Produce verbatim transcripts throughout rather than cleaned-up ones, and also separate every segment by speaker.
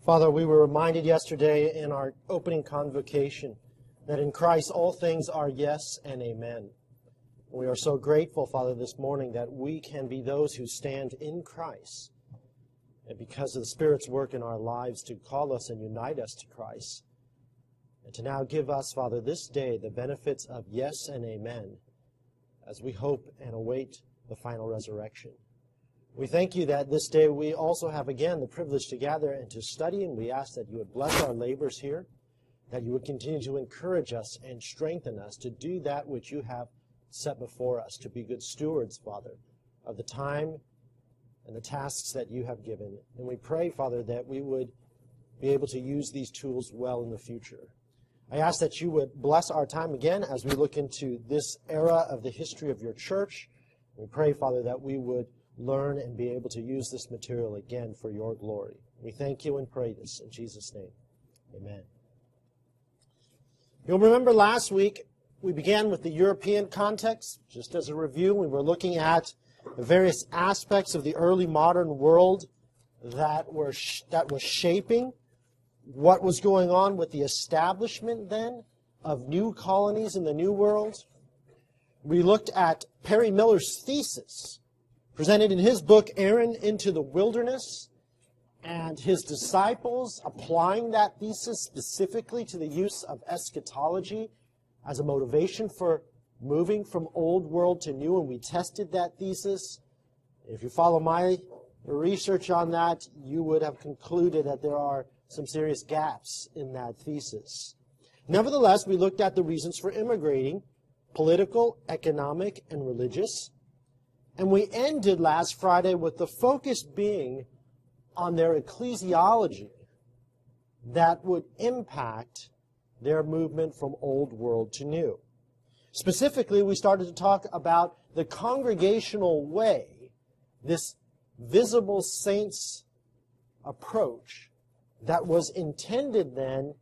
Speaker 1: Father, we were reminded yesterday in our opening convocation that in Christ all things are yes and amen. We are so grateful, Father, this morning that we can be those who stand in Christ, and because of the Spirit's work in our lives to call us and unite us to Christ, and to now give us, Father, this day the benefits of yes and amen as we hope and await the final resurrection. We thank you that this day we also have again the privilege to gather and to study, and we ask that you would bless our labors here, that you would continue to encourage us and strengthen us to do that which you have set before us, to be good stewards, Father, of the time and the tasks that you have given. And we pray, Father, that we would be able to use these tools well in the future. I ask that you would bless our time again as we look into this era of the history of your church. We pray, Father, that we would learn and be able to use this material again for your glory. We thank you and pray this in Jesus' name. Amen. You'll remember last week we began with the European context. Just as a review, we were looking at the various aspects of the early modern world that were sh- that was shaping what was going on with the establishment then of new colonies in the New World. We looked at Perry Miller's thesis, presented in his book, Aaron into the Wilderness, and his disciples applying that thesis specifically to the use of eschatology as a motivation for moving from old world to new, and we tested that thesis. If you follow my research on that, you would have concluded that there are some serious gaps in that thesis. Nevertheless, we looked at the reasons for immigrating, political, economic, and religious. And we ended last Friday with the focus being on their ecclesiology that would impact their movement from old world to new. Specifically, we started to talk about the congregational way, this visible saints approach that was intended then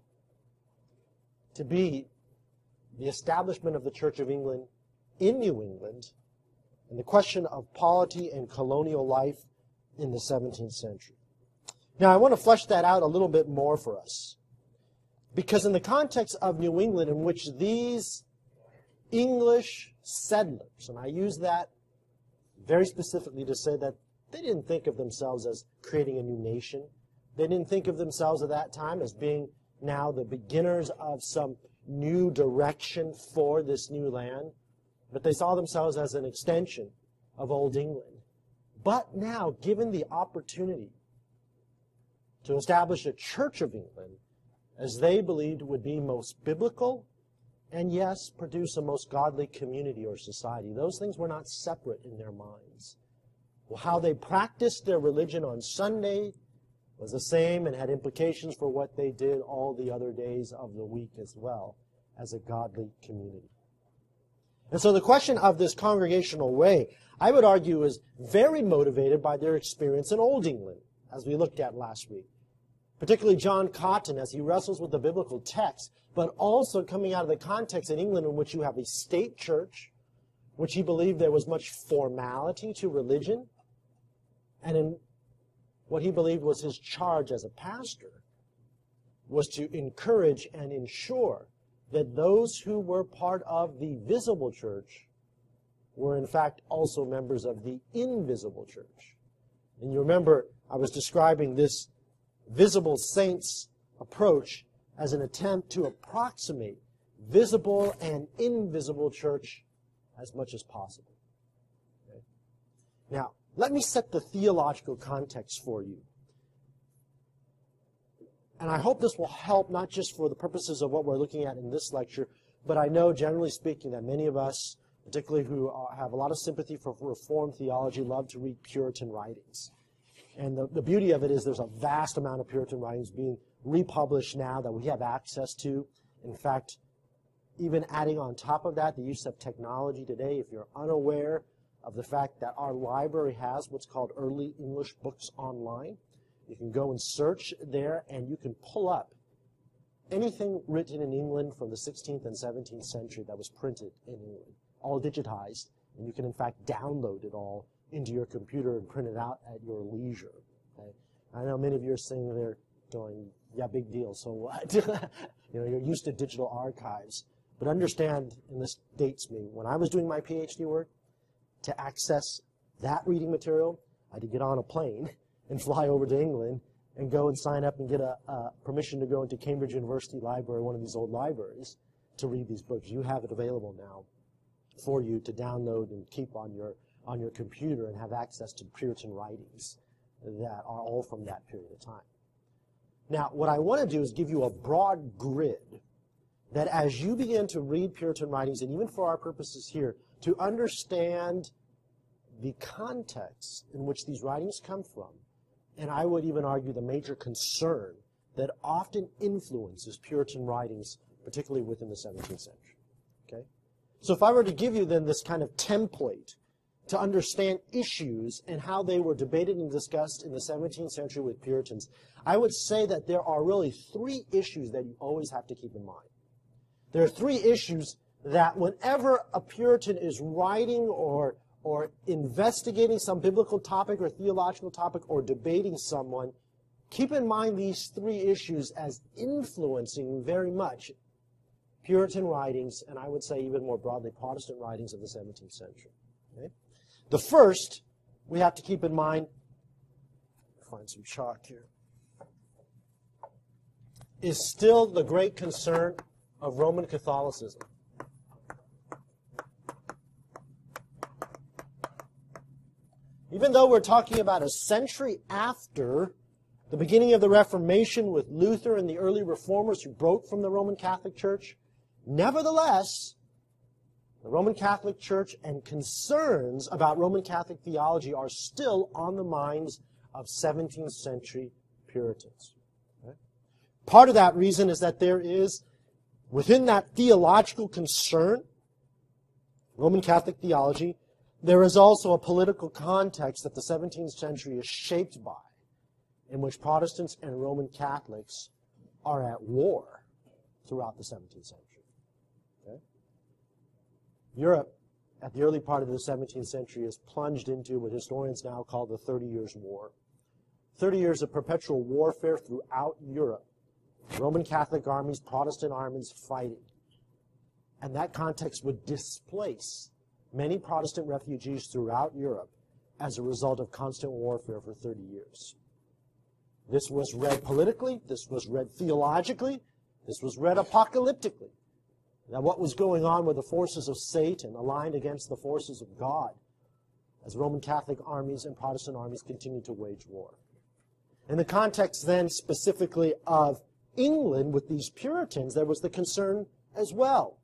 Speaker 1: to be the establishment of the Church of England in New England, and the question of polity and colonial life in the seventeenth century. Now, I want to flesh that out a little bit more for us, because in the context of New England, in which these English settlers, and I use that very specifically to say that they didn't think of themselves as creating a new nation. They didn't think of themselves at that time as being now the beginners of some new direction for this new land, but they saw themselves as an extension of Old England. But now, given the opportunity to establish a Church of England, as they believed would be most biblical, and yes, produce a most godly community or society, those things were not separate in their minds. Well, how they practiced their religion on Sunday was the same and had implications for what they did all the other days of the week as well, as a godly community. And so the question of this congregational way, I would argue, is very motivated by their experience in Old England, as we looked at last week. Particularly John Cotton, as he wrestles with the biblical text, but also coming out of the context in England in which you have a state church, which he believed there was much formality to religion, and in what he believed was his charge as a pastor was to encourage and ensure that those who were part of the visible church were in fact also members of the invisible church. And you remember I was describing this visible saints approach as an attempt to approximate visible and invisible church as much as possible. Okay? Now, let me set the theological context for you. And I hope this will help not just for the purposes of what we're looking at in this lecture, but I know, generally speaking, that many of us, particularly who have a lot of sympathy for Reformed theology, love to read Puritan writings. And the, the beauty of it is there's a vast amount of Puritan writings being republished now that we have access to. In fact, even adding on top of that, the use of technology today, if you're unaware of the fact that our library has what's called Early English Books Online, you can go and search there, and you can pull up anything written in England from the sixteenth and seventeenth century that was printed in England, all digitized, and you can in fact download it all into your computer and print it out at your leisure. Okay? I know many of you are saying there, going, yeah, big deal, so what? You know, you're used to digital archives. But understand, and this dates me, when I was doing my PhD work, to access that reading material, I had to get on a plane and fly over to England and go and sign up and get a, a permission to go into Cambridge University Library, one of these old libraries, to read these books. You have it available now for you to download and keep on your on your computer and have access to Puritan writings that are all from that period of time. Now, what I want to do is give you a broad grid that as you begin to read Puritan writings, and even for our purposes here, to understand the context in which these writings come from, and I would even argue the major concern that often influences Puritan writings, particularly within the seventeenth century. Okay? So if I were to give you then this kind of template to understand issues and how they were debated and discussed in the seventeenth century with Puritans, I would say that there are really three issues that you always have to keep in mind. There are three issues that whenever a Puritan is writing or, or investigating some biblical topic or theological topic or debating someone, keep in mind these three issues as influencing very much Puritan writings, and I would say even more broadly Protestant writings of the seventeenth century. Okay? The first we have to keep in mind, find some chalk here, is still the great concern of Roman Catholicism. Even though we're talking about a century after the beginning of the Reformation with Luther and the early reformers who broke from the Roman Catholic Church, nevertheless, the Roman Catholic Church and concerns about Roman Catholic theology are still on the minds of seventeenth century Puritans. Okay? Part of that reason is that there is, within that theological concern, Roman Catholic theology, there is also a political context that the seventeenth century is shaped by, in which Protestants and Roman Catholics are at war throughout the seventeenth century. Okay? Europe, at the early part of the seventeenth century, is plunged into what historians now call the Thirty Years' War. Thirty years of perpetual warfare throughout Europe. Roman Catholic armies, Protestant armies fighting. And that context would displace many Protestant refugees throughout Europe as a result of constant warfare for thirty years. This was read politically, this was read theologically, this was read apocalyptically. That what was going on with the forces of Satan aligned against the forces of God as Roman Catholic armies and Protestant armies continued to wage war. In the context then specifically of England with these Puritans, there was the concern as well.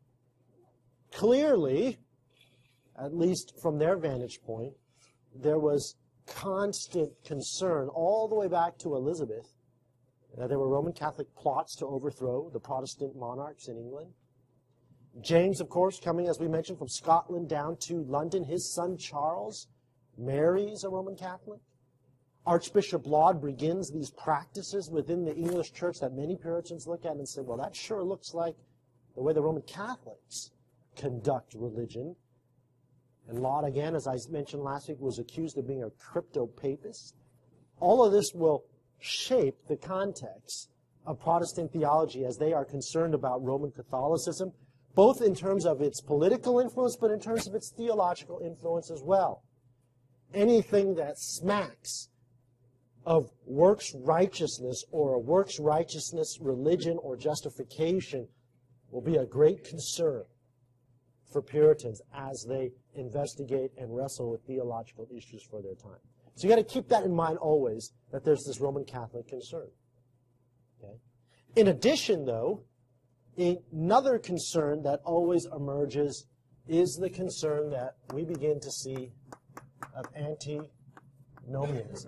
Speaker 1: Clearly, at least from their vantage point, there was constant concern all the way back to Elizabeth that there were Roman Catholic plots to overthrow the Protestant monarchs in England. James, of course, coming, as we mentioned, from Scotland down to London, his son Charles marries a Roman Catholic. Archbishop Laud begins these practices within the English church that many Puritans look at and say, well, that sure looks like the way the Roman Catholics conduct religion. And Laud, again, as I mentioned last week, was accused of being a crypto-papist. All of this will shape the context of Protestant theology as they are concerned about Roman Catholicism, both in terms of its political influence, but in terms of its theological influence as well. Anything that smacks of works righteousness or a works righteousness religion or justification will be a great concern for Puritans as they investigate and wrestle with theological issues for their time. So you've got to keep that in mind always, that there's this Roman Catholic concern. Okay? In addition, though, another concern that always emerges is the concern that we begin to see of antinomianism.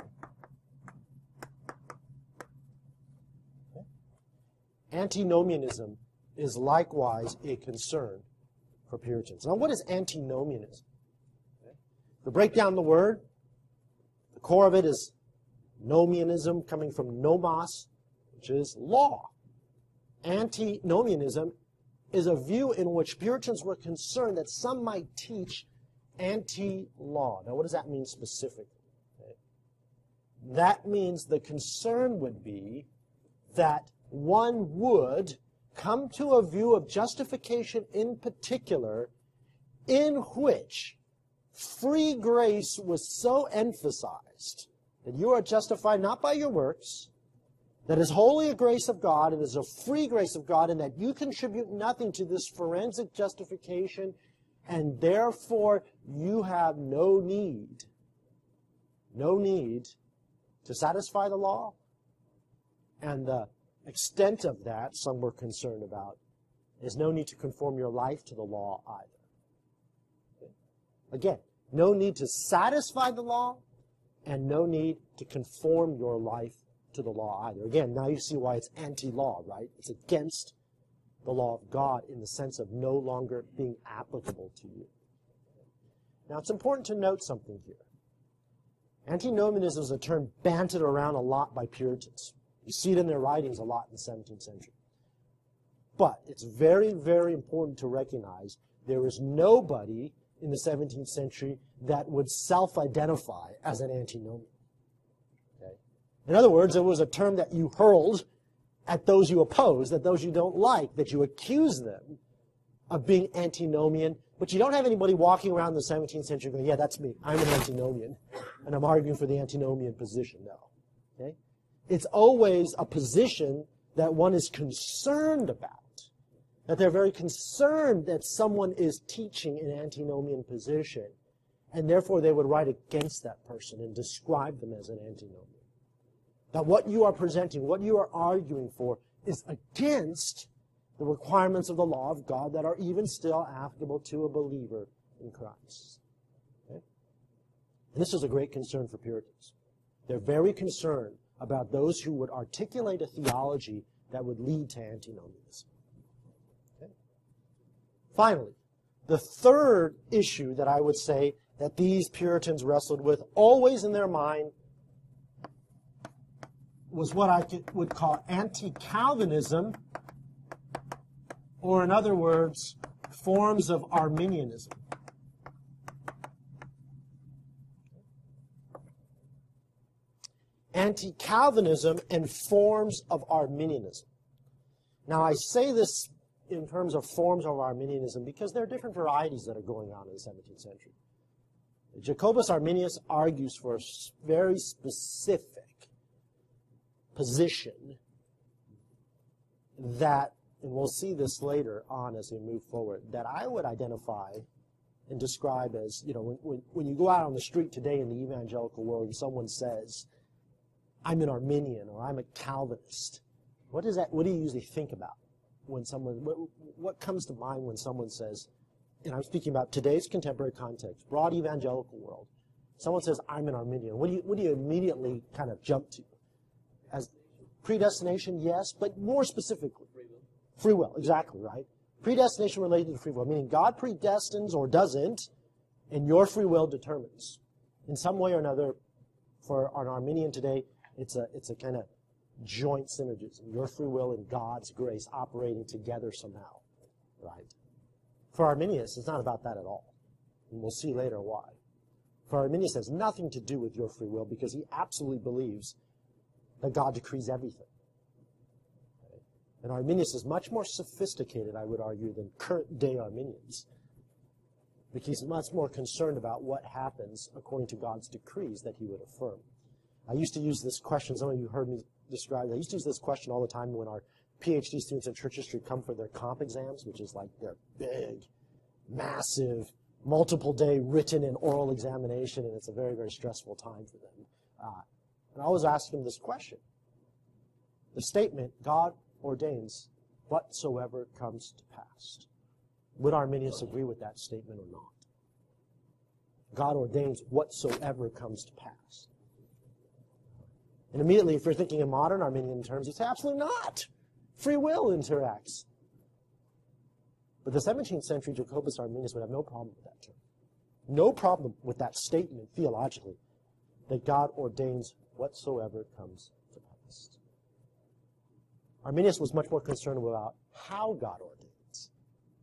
Speaker 1: Okay? Antinomianism is likewise a concern for Puritans. Now, what is antinomianism? Okay. To break down the word, the core of it is nomianism, coming from nomos, which is law. Antinomianism is a view in which Puritans were concerned that some might teach anti-law. Now, what does that mean specifically? Okay. That means the concern would be that one would come to a view of justification in particular in which free grace was so emphasized that you are justified not by your works, that is wholly a grace of God, it is a free grace of God, and that you contribute nothing to this forensic justification, and therefore you have no need, no need to satisfy the law. And the extent of that, some were concerned about, is no need to conform your life to the law either. Okay? Again, no need to satisfy the law, and no need to conform your life to the law either. Again, now you see why it's anti-law, right? It's against the law of God in the sense of no longer being applicable to you. Now, it's important to note something here. Antinomianism is a term banted around a lot by Puritans. You see it in their writings a lot in the seventeenth century. But it's very, very important to recognize there is nobody in the seventeenth century that would self-identify as an antinomian. Okay? In other words, it was a term that you hurled at those you oppose, at those you don't like, that you accuse them of being antinomian, but you don't have anybody walking around in the seventeenth century going, yeah, that's me, I'm an antinomian, and I'm arguing for the antinomian position. No. Okay? It's always a position that one is concerned about, that they're very concerned that someone is teaching an antinomian position, and therefore they would write against that person and describe them as an antinomian. That what you are presenting, what you are arguing for, is against the requirements of the law of God that are even still applicable to a believer in Christ. Okay? And this is a great concern for Puritans. They're very concerned about those who would articulate a theology that would lead to antinomianism. Okay? Finally, the third issue that I would say that these Puritans wrestled with always in their mind was what I could, would call anti-Calvinism, or in other words, forms of Arminianism. Anti-Calvinism and forms of Arminianism. Now, I say this in terms of forms of Arminianism because there are different varieties that are going on in the seventeenth century. Jacobus Arminius argues for a very specific position that, and we'll see this later on as we move forward, that I would identify and describe as, you know, when, when, when you go out on the street today in the evangelical world and someone says, I'm an Arminian or I'm a Calvinist, what is that? What do you usually think about when someone, what, what comes to mind when someone says, and I'm speaking about today's contemporary context, broad evangelical world, someone says, I'm an Arminian. What do you, what do you immediately kind of jump to? As predestination, yes, but more specifically, free will. Free will, exactly, right? Predestination related to free will, meaning God predestines or doesn't, and your free will determines. In some way or another, for an Arminian today, it's a it's a kind of joint synergism. Your free will and God's grace operating together somehow, right? For Arminius, it's not about that at all. And we'll see later why. For Arminius, it has nothing to do with your free will because he absolutely believes that God decrees everything. Okay? And Arminius is much more sophisticated, I would argue, than current-day Arminians. Because he's much more concerned about what happens according to God's decrees that he would affirm. I used to use this question, some of you heard me describe it, I used to use this question all the time when our PhD students in church history come for their comp exams, which is like their big, massive, multiple-day written and oral examination, and it's a very, very stressful time for them. Uh, And I always ask them this question. The statement, God ordains whatsoever comes to pass. Would Arminius agree with that statement or not? God ordains whatsoever comes to pass. And immediately, if you're thinking in modern Arminian terms, it's absolutely not. Free will interacts. But the seventeenth century Jacobus Arminius would have no problem with that term. No problem with that statement theologically, that God ordains whatsoever comes to pass. Arminius was much more concerned about how God ordains.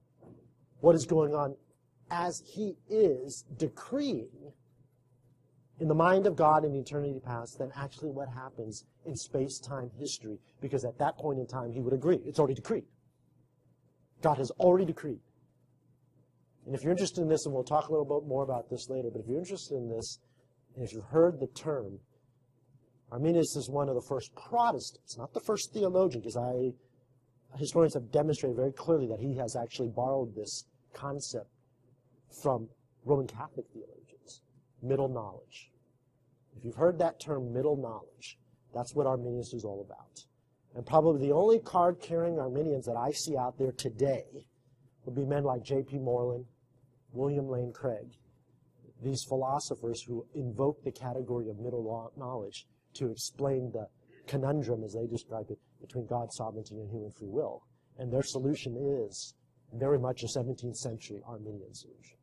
Speaker 1: What is going on as he is decreeing in the mind of God in eternity past than actually what happens in space-time history, because at that point in time he would agree. It's already decreed. God has already decreed. And if you're interested in this, and we'll talk a little bit more about this later, but if you're interested in this, and if you've heard the term, Arminius is one of the first Protestants, not the first theologian, because I, historians have demonstrated very clearly that he has actually borrowed this concept from Roman Catholic theologians, middle knowledge. If you've heard that term, middle knowledge, that's what Arminius is all about. And probably the only card-carrying Arminians that I see out there today would be men like J P Moreland, William Lane Craig, these philosophers who invoke the category of middle knowledge to explain the conundrum, as they describe it, between God's sovereignty and human free will. And their solution is very much a seventeenth century Arminian solution.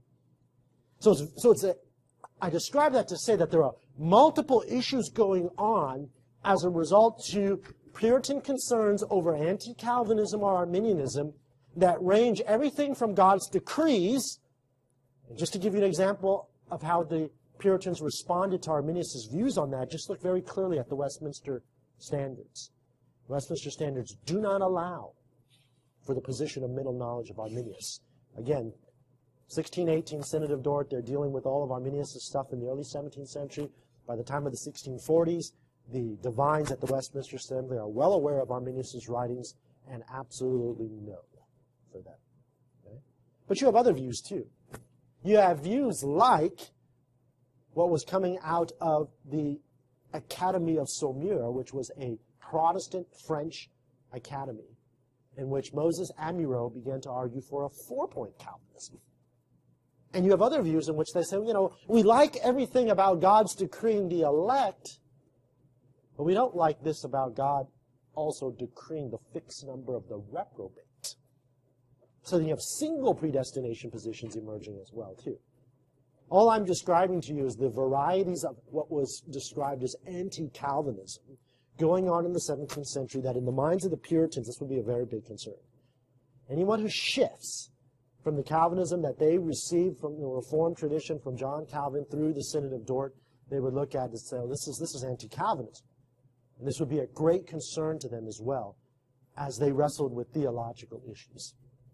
Speaker 1: So it's, so it's a, I describe that to say that there are multiple issues going on as a result to Puritan concerns over anti-Calvinism or Arminianism that range everything from God's decrees. And just to give you an example of how the Puritans responded to Arminius' views on that, just look very clearly at the Westminster Standards. Westminster Standards do not allow for the position of middle knowledge of Arminius. Again, sixteen eighteen Synod of Dort, they're dealing with all of Arminius' stuff in the early seventeenth century. By the time of the sixteen forties, the divines at the Westminster Assembly are well aware of Arminius' writings and absolutely no for them. Okay? But you have other views too. You have views like what was coming out of the Academy of Saumur, which was a Protestant French academy, in which Moses Amirault began to argue for a four-point Calvinism. And you have other views in which they say, you know, we like everything about God's decreeing the elect, but we don't like this about God also decreeing the fixed number of the reprobate. So then you have single predestination positions emerging as well, too. All I'm describing to you is the varieties of what was described as anti-Calvinism going on in the seventeenth century that in the minds of the Puritans, this would be a very big concern. Anyone who shifts from the Calvinism that they received from the Reformed tradition from John Calvin through the Synod of Dort, they would look at it and say, oh, this is, this is anti-Calvinism. And this would be a great concern to them as well as they wrestled with theological issues.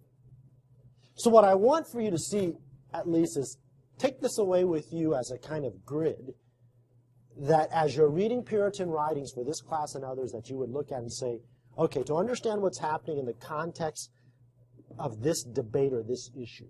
Speaker 1: So what I want for you to see, at least, is take this away with you as a kind of grid that as you're reading Puritan writings for this class and others that you would look at and say, okay, to understand what's happening in the context of this debate or this issue,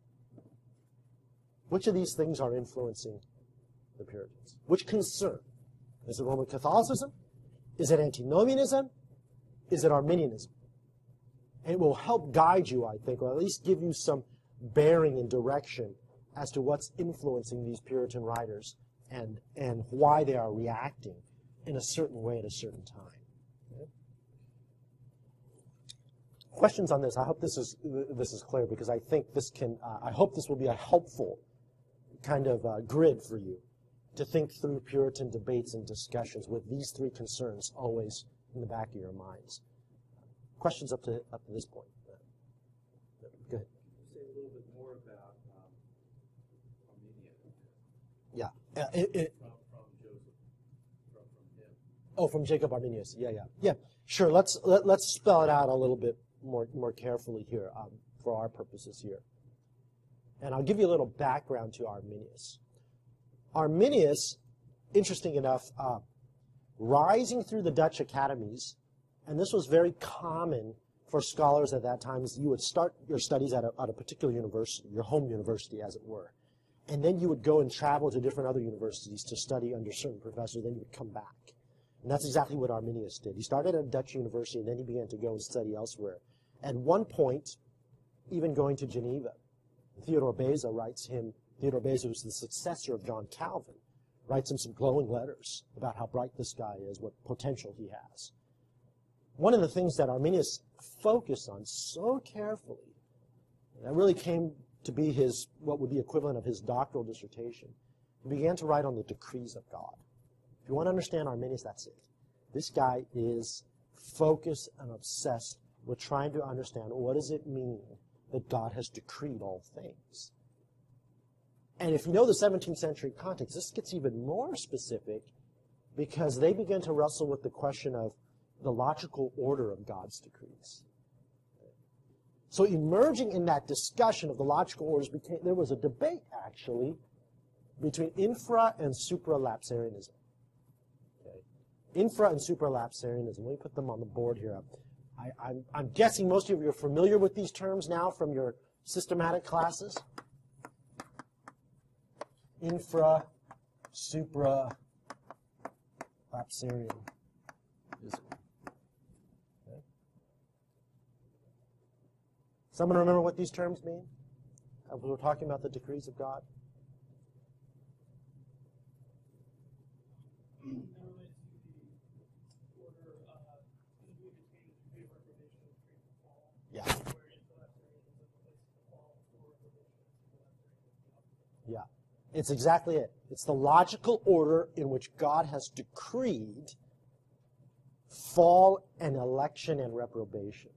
Speaker 1: which of these things are influencing the Puritans? Which concern? Is it Roman Catholicism? Is it antinomianism? Is it Arminianism? And it will help guide you, I think, or at least give you some bearing and direction as to what's influencing these Puritan writers and, and why they are reacting in a certain way at a certain time. Okay? Questions on this? I hope this is this is clear, because I think this can. Uh, I hope this will be a helpful kind of uh, grid for you to think through Puritan debates and discussions with these three concerns always in the back of your minds. Questions up to up to this point? Go ahead.
Speaker 2: Say a little bit more about um, Armenia.
Speaker 1: Yeah. Uh, it, it,
Speaker 2: from, from Joseph, from, from him.
Speaker 1: Oh, from Jacob Arminius. Yeah, yeah, yeah. Sure. Let's let, let's spell it out a little bit more more carefully here um, for our purposes here. And I'll give you a little background to Arminius. Arminius, interesting enough, uh, rising through the Dutch academies, and this was very common for scholars at that time, is you would start your studies at a, at a particular university, your home university, as it were. And then you would go and travel to different other universities to study under certain professors, then you would come back. And that's exactly what Arminius did. He started at a Dutch university, and then he began to go and study elsewhere. At one point, even going to Geneva. Theodore Beza writes him, Theodore Beza, who's the successor of John Calvin, writes him some glowing letters about how bright this guy is, what potential he has. One of the things that Arminius focused on so carefully, that really came to be his, what would be equivalent of his doctoral dissertation, he began to write on the decrees of God. If you want to understand Arminius, that's it. This guy is focused and obsessed with trying to understand what does it mean that God has decreed all things. And if you know the seventeenth century context, this gets even more specific because they begin to wrestle with the question of the logical order of God's decrees. So emerging in that discussion of the logical orders, became, there was a debate, actually, between infra and supralapsarianism. Okay. Infra and supralapsarianism. Let me put them on the board here. I, I'm, I'm guessing most of you are familiar with these terms now from your systematic classes. Infra, supra, lapsarianism. Okay. Someone remember what these terms mean? As we were talking about the decrees of God. Yeah. Yeah. It's exactly it. It's the logical order in which God has decreed fall and election and reprobation.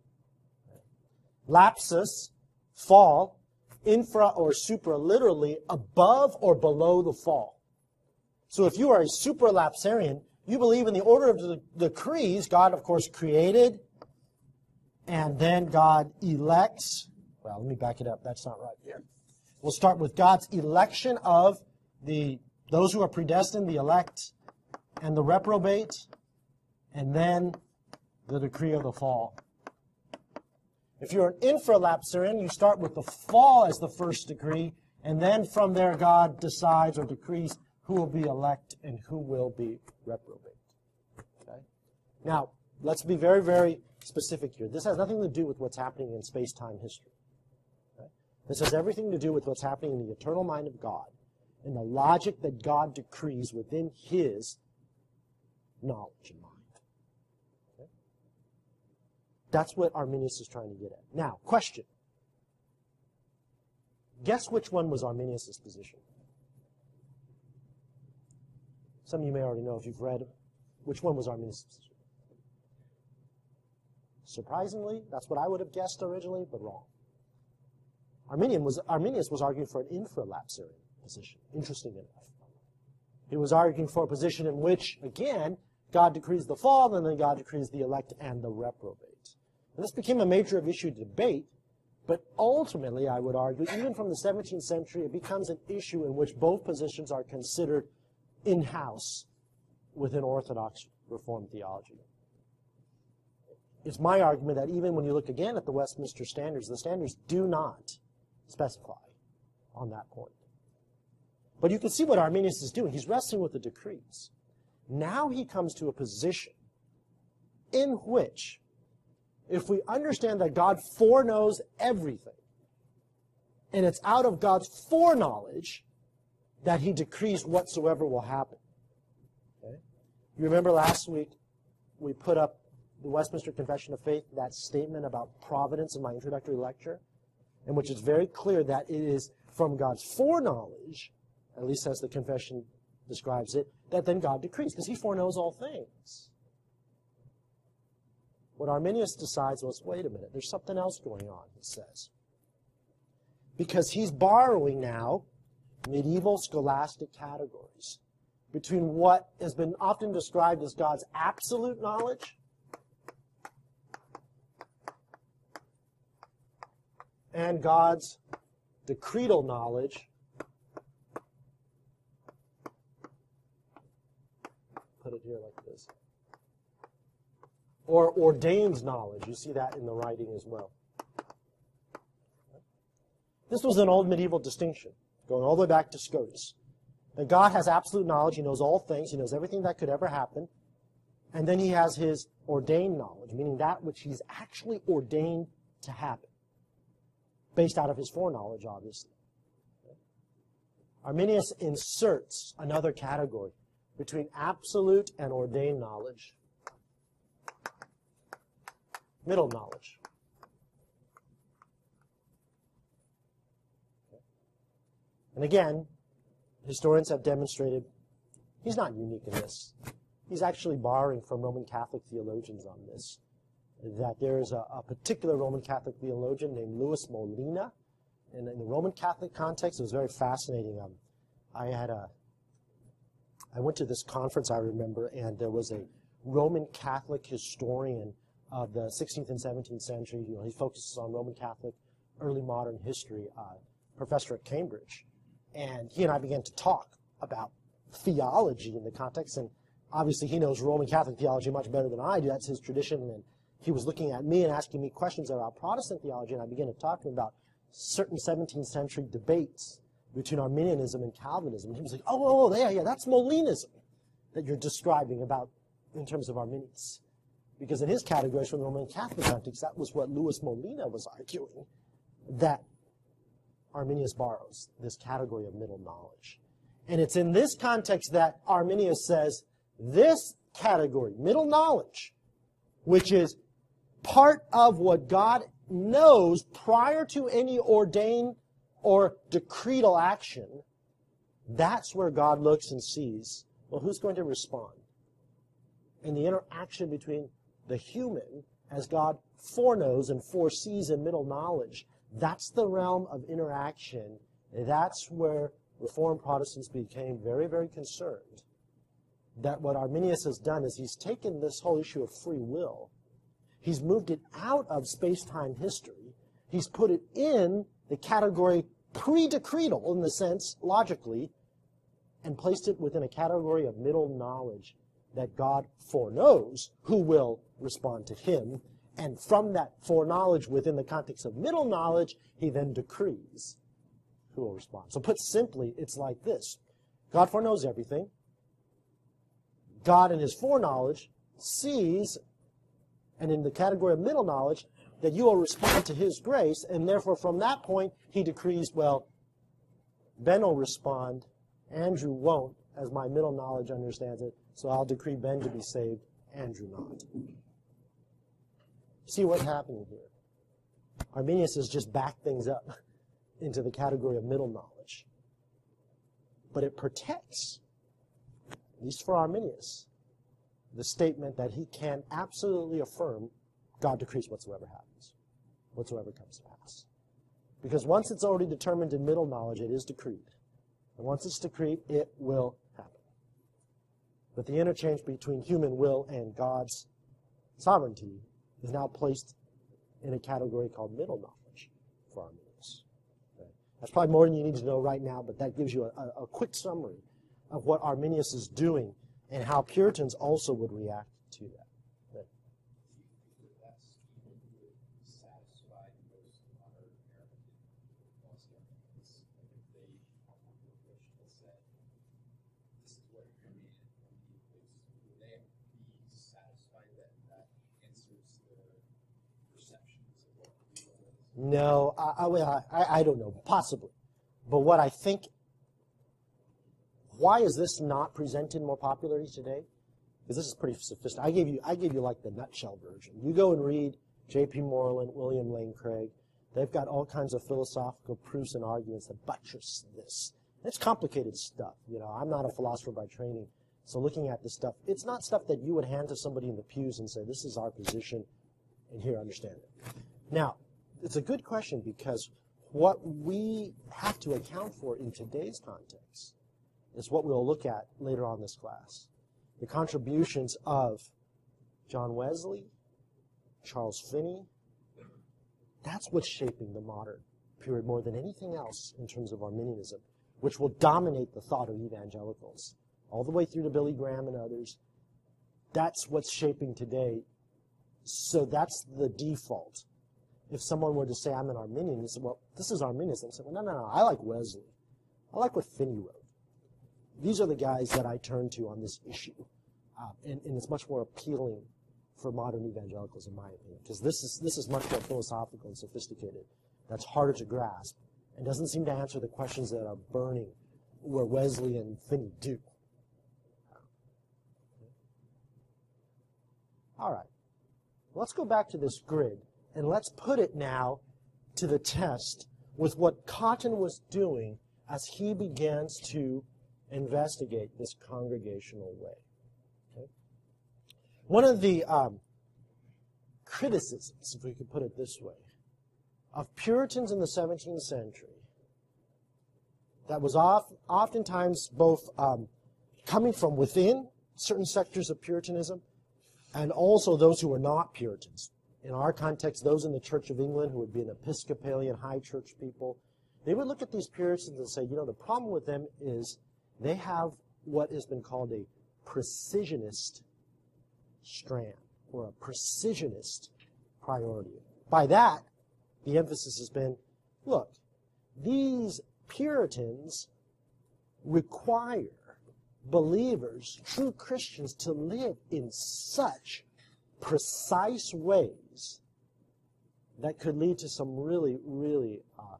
Speaker 1: Lapsus, fall, infra or supra, literally above or below the fall. So if you are a supralapsarian, you believe in the order of the decrees. God, of course, created, and then God elects. Well, let me back it up. That's not right here. We'll start with God's election of the those who are predestined, the elect, and the reprobate, and then the decree of the fall. If you're an infralapsarian, you start with the fall as the first decree, and then from there God decides or decrees who will be elect and who will be reprobate. Okay? Now, let's be very, very specific here. This has nothing to do with what's happening in space-time history. Okay? This has everything to do with what's happening in the eternal mind of God and the logic that God decrees within His knowledge and mind. Okay? That's what Arminius is trying to get at. Now, question. Guess which one was Arminius' position? Some of you may already know if you've read which one was Arminius' position. Surprisingly, that's what I would have guessed originally, but wrong. Arminian was, Arminius was arguing for an infralapsarian position, interesting enough. He was arguing for a position in which, again, God decrees the fall, and then God decrees the elect and the reprobate. And this became a major issue debate, but ultimately, I would argue, even from the seventeenth century, it becomes an issue in which both positions are considered in-house within Orthodox Reformed theology. It's my argument that even when you look again at the Westminster Standards, the Standards do not specify on that point. But you can see what Arminius is doing. He's wrestling with the decrees. Now he comes to a position in which, if we understand that God foreknows everything, and it's out of God's foreknowledge that He decrees whatsoever will happen. Okay? You remember last week we put up the Westminster Confession of Faith, that statement about providence in my introductory lecture, in which it's very clear that it is from God's foreknowledge, at least as the confession describes it, that then God decrees, because He foreknows all things. What Arminius decides was, wait a minute, there's something else going on, he says. Because he's borrowing now medieval scholastic categories between what has been often described as God's absolute knowledge and God's decretal knowledge. Put it here like this. Or ordained knowledge. You see that in the writing as well. This was an old medieval distinction, going all the way back to Scotus. That God has absolute knowledge. He knows all things. He knows everything that could ever happen. And then He has His ordained knowledge, meaning that which He's actually ordained to happen, based out of His foreknowledge, obviously. Arminius inserts another category between absolute and ordained knowledge. Middle knowledge. Okay. And again, historians have demonstrated he's not unique in this. He's actually borrowing from Roman Catholic theologians on this. That there is a, a particular Roman Catholic theologian named Louis Molina, And in the Roman Catholic context, it was very fascinating. Um, I had a, I went to this conference, I remember, and there was a Roman Catholic historian of the sixteenth and seventeenth century. You know, he focuses on Roman Catholic early modern history, uh, professor at Cambridge. And he and I began to talk about theology in the context, and obviously he knows Roman Catholic theology much better than I do. That's his tradition. And he was looking at me and asking me questions about Protestant theology, and I began to talk to him about certain seventeenth century debates between Arminianism and Calvinism. And he was like, oh, oh, oh, yeah, yeah, that's Molinism that you're describing about in terms of Arminius. Because in his categories from the Roman Catholic context, that was what Louis Molina was arguing, that Arminius borrows, this category of middle knowledge. And it's in this context that Arminius says, this category, middle knowledge, which is part of what God knows prior to any ordained or decretal action, that's where God looks and sees, well, who's going to respond? And the interaction between the human, as God foreknows and foresees in middle knowledge, that's the realm of interaction. That's where Reformed Protestants became very, very concerned that what Arminius has done is he's taken this whole issue of free will, he's moved it out of space-time history, he's put it in the category pre-decretal, in the sense, logically, and placed it within a category of middle knowledge that God foreknows who will respond to him. And from that foreknowledge within the context of middle knowledge, he then decrees who will respond. So put simply, it's like this. God foreknows everything. God in his foreknowledge sees, and in the category of middle knowledge, that you will respond to his grace, and therefore from that point, he decrees, well, Ben will respond, Andrew won't, as my middle knowledge understands it, so I'll decree Ben to be saved, Andrew not. See what's happening here? Arminius has just backed things up into the category of middle knowledge. But it protects, at least for Arminius, the statement that he can absolutely affirm God decrees whatsoever happens, whatsoever comes to pass. Because once it's already determined in middle knowledge, it is decreed. And once it's decreed, it will happen. But the interchange between human will and God's sovereignty is now placed in a category called middle knowledge for Arminius. Okay? That's probably more than you need to know right now, but that gives you a, a, a quick summary of what Arminius is doing and how Puritans also would react to that. Okay? No, I, I, I, I don't know, possibly. But what I think, why is this not presented more popularly today? Because this is pretty sophisticated. I gave you, I gave you like the nutshell version. You go and read J P Moreland, William Lane Craig. They've got all kinds of philosophical proofs and arguments that buttress this. It's complicated stuff. You know, I'm not a philosopher by training, so looking at this stuff, it's not stuff that you would hand to somebody in the pews and say, this is our position, and here, understand it. Now, it's a good question because what we have to account for in today's context is what we'll look at later on in this class. The contributions of John Wesley, Charles Finney. That's what's shaping the modern period more than anything else in terms of Arminianism, which will dominate the thought of evangelicals all the way through to Billy Graham and others. That's what's shaping today. So that's the default. If someone were to say, I'm an Arminian, they say, well, this is Arminianism. I say, well, no, no, no, I like Wesley. I like what Finney wrote. These are the guys that I turn to on this issue. Uh, and, and it's much more appealing for modern evangelicals, in my opinion, because this is, this is much more philosophical and sophisticated. That's harder to grasp and doesn't seem to answer the questions that are burning where Wesley and Finney do. All right. Let's go back to this grid. And let's put it now to the test with what Cotton was doing as he begins to investigate this congregational way. Okay? One of the um, criticisms, if we could put it this way, of Puritans in the seventeenth century that was oft, oftentimes both um, coming from within certain sectors of Puritanism and also those who were not Puritans. In our context, those in the Church of England who would be an Episcopalian high church people, they would look at these Puritans and say, you know, the problem with them is they have what has been called a precisionist strand or a precisionist priority. By that, the emphasis has been, look, these Puritans require believers, true Christians, to live in such precise ways that could lead to some really, really uh,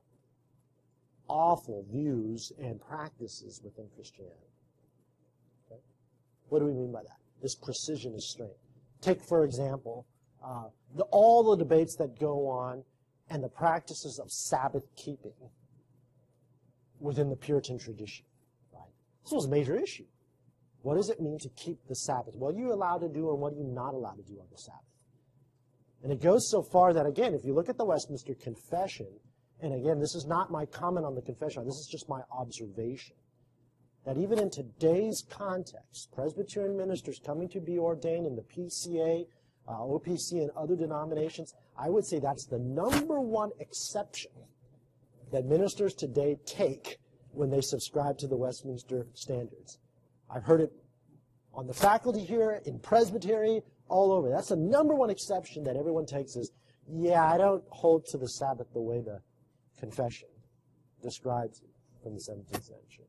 Speaker 1: awful views and practices within Christianity. Okay? What do we mean by that? This precision is strength. Take, for example, uh, the, all the debates that go on and the practices of Sabbath keeping within the Puritan tradition. Right? This was a major issue. What does it mean to keep the Sabbath? What are you allowed to do and what are you not allowed to do on the Sabbath? And it goes so far that, again, if you look at the Westminster Confession, and again, this is not my comment on the confession, this is just my observation, that even in today's context, Presbyterian ministers coming to be ordained in the P C A, uh, O P C, and other denominations, I would say that's the number one exception that ministers today take when they subscribe to the Westminster Standards. I've heard it on the faculty here, in Presbytery, all over. That's the number one exception that everyone takes is, yeah, I don't hold to the Sabbath the way the confession describes it from the seventeenth century.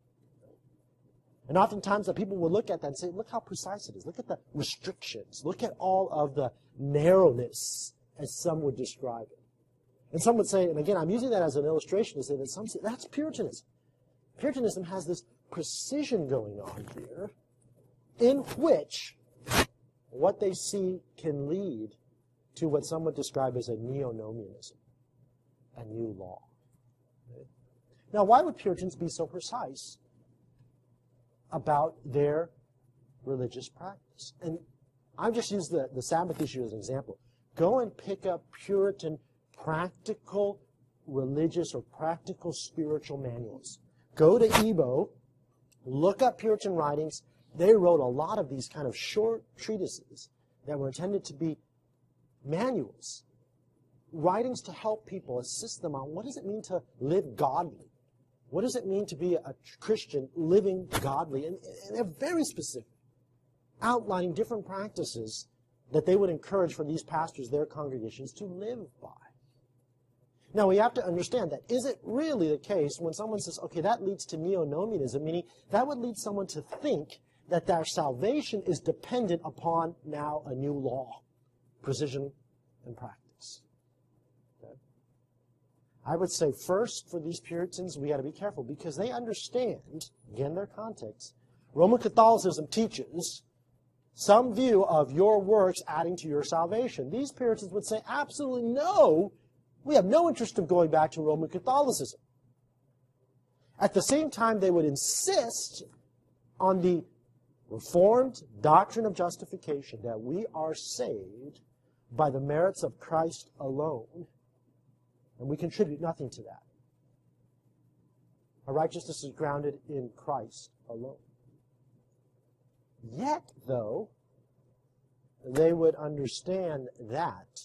Speaker 1: And oftentimes the people will look at that and say, look how precise it is. Look at the restrictions. Look at all of the narrowness, as some would describe it. And some would say, and again, I'm using that as an illustration to say that some say, that's Puritanism. Puritanism has this precision going on here in which what they see can lead to what some would describe as a neo-nomianism, a new law. Okay? Now, why would Puritans be so precise about their religious practice? And I've just used the, the Sabbath issue as an example. Go and pick up Puritan practical religious or practical spiritual manuals. Go to E B O, look up Puritan writings. They wrote a lot of these kind of short treatises that were intended to be manuals, writings to help people, assist them on what does it mean to live godly? What does it mean to be a Christian living godly? And, and they're very specific, outlining different practices that they would encourage for these pastors, their congregations, to live by. Now, we have to understand that is it really the case when someone says, okay, that leads to neo-nomianism, meaning that would lead someone to think that their salvation is dependent upon now a new law, precision and practice. Okay? I would say first for these Puritans, we got to be careful because they understand, again, their context. Roman Catholicism teaches some view of your works adding to your salvation. These Puritans would say, absolutely no. We have no interest in going back to Roman Catholicism. At the same time, they would insist on the Reformed doctrine of justification, that we are saved by the merits of Christ alone, and we contribute nothing to that. Our righteousness is grounded in Christ alone. Yet, though, they would understand that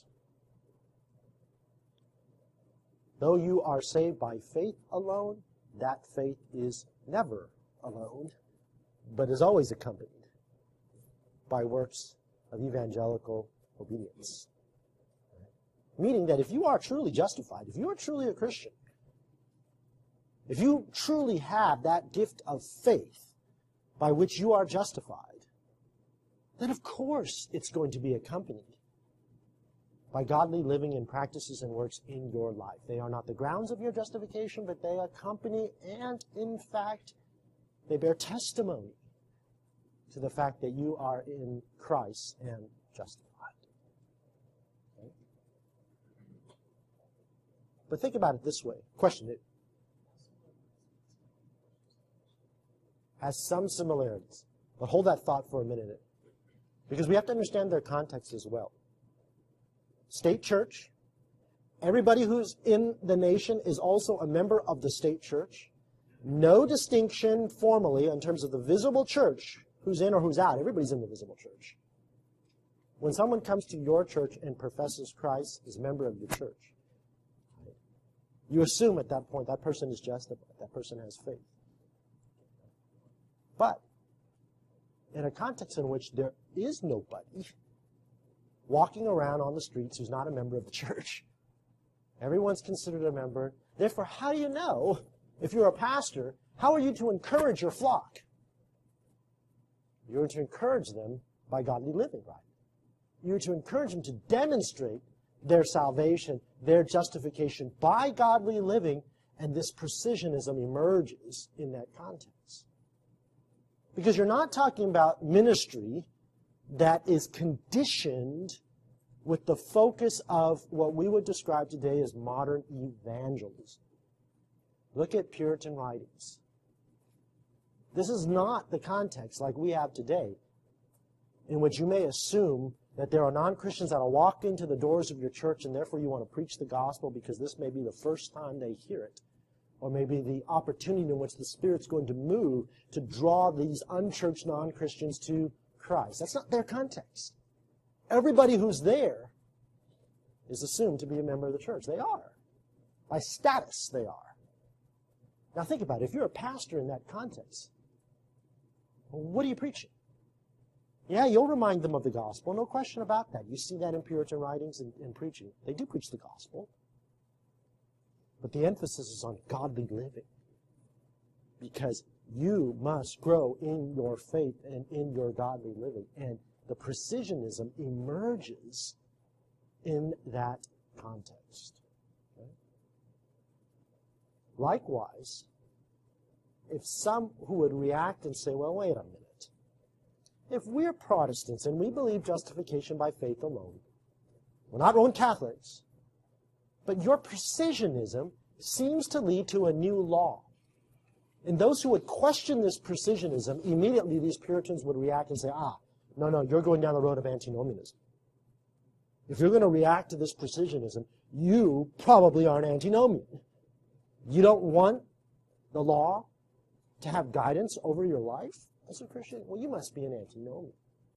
Speaker 1: though you are saved by faith alone, that faith is never alone, but is always accompanied by works of evangelical obedience. Meaning that if you are truly justified, if you are truly a Christian, if you truly have that gift of faith by which you are justified, then of course it's going to be accompanied by godly living and practices and works in your life. They are not the grounds of your justification, but they accompany and, in fact, they bear testimony to the fact that you are in Christ and justified. Okay? But think about it this way. Question it. Has some similarities. But hold that thought for a minute, because we have to understand their context as well. State church Everybody who's in the nation is also a member of the state church. No distinction formally in terms of the visible church, who's in or who's out. Everybody's in the visible church. When someone comes to your church and professes Christ as a member of your church, you assume at that point that person is justified, that person has faith. But in a context in which there is nobody walking around on the streets who's not a member of the church, everyone's considered a member. Therefore, how do you know, if you're a pastor, how are you to encourage your flock? You're to encourage them by godly living, right? You're to encourage them to demonstrate their salvation, their justification by godly living, and this precisionism emerges in that context. Because you're not talking about ministry that is conditioned with the focus of what we would describe today as modern evangelism. Look at Puritan writings. This is not the context like we have today, in which you may assume that there are non-Christians that will walk into the doors of your church and therefore you want to preach the gospel because this may be the first time they hear it, or maybe the opportunity in which the Spirit's going to move to draw these unchurched non-Christians to Christ. That's not their context. Everybody who's there is assumed to be a member of the church. They are. By status, they are. Now think about it. If you're a pastor in that context, well, what are you preaching? Yeah, you'll remind them of the gospel. No question about that. You see that in Puritan writings and, and preaching. They do preach the gospel. But the emphasis is on godly living. Because you must grow in your faith and in your godly living. And the precisionism emerges in that context. Okay? Likewise, if some who would react and say, well, wait a minute. If we're Protestants and we believe justification by faith alone, we're not Roman Catholics, but your precisionism seems to lead to a new law. And those who would question this precisionism, immediately these Puritans would react and say, ah, no, no, you're going down the road of antinomianism. If you're going to react to this precisionism, you probably are an antinomian. You don't want the law to have guidance over your life as a Christian? Well, you must be an antinomian.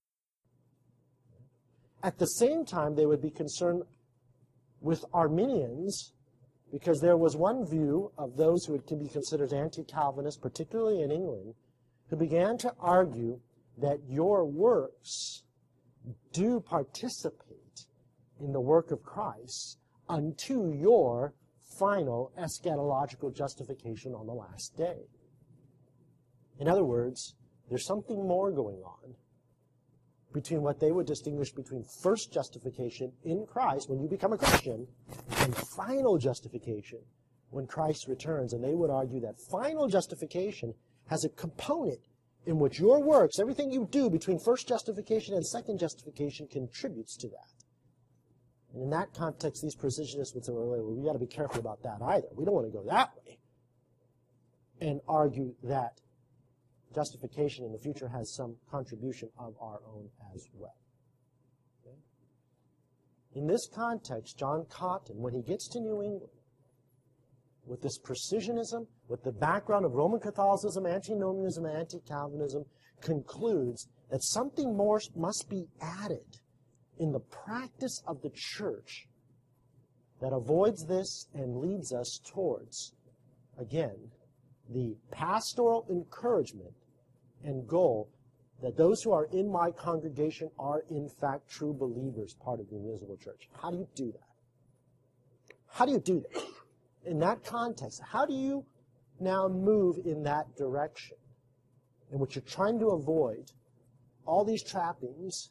Speaker 1: At the same time, they would be concerned with Arminians, because there was one view of those who can be considered anti-Calvinist, particularly in England, who began to argue that your works do participate in the work of Christ unto your final eschatological justification on the last day. In other words, there's something more going on between what they would distinguish between first justification in Christ when you become a Christian and final justification when Christ returns. And they would argue that final justification has a component in which your works, everything you do between first justification and second justification, contributes to that. And in that context, these precisionists would say, well, well we got to be careful about that either. We don't want to go that way. And argue that justification in the future has some contribution of our own as well. Okay? In this context, John Cotton, when he gets to New England, with this precisionism, with the background of Roman Catholicism, antinomianism, anti-Calvinism, concludes that something more must be added in the practice of the church that avoids this and leads us towards, again, the pastoral encouragement and goal that those who are in my congregation are in fact true believers, part of the invisible church. How do you do that? How do you do that? In that context, how do you now move in that direction in which you're trying to avoid all these trappings,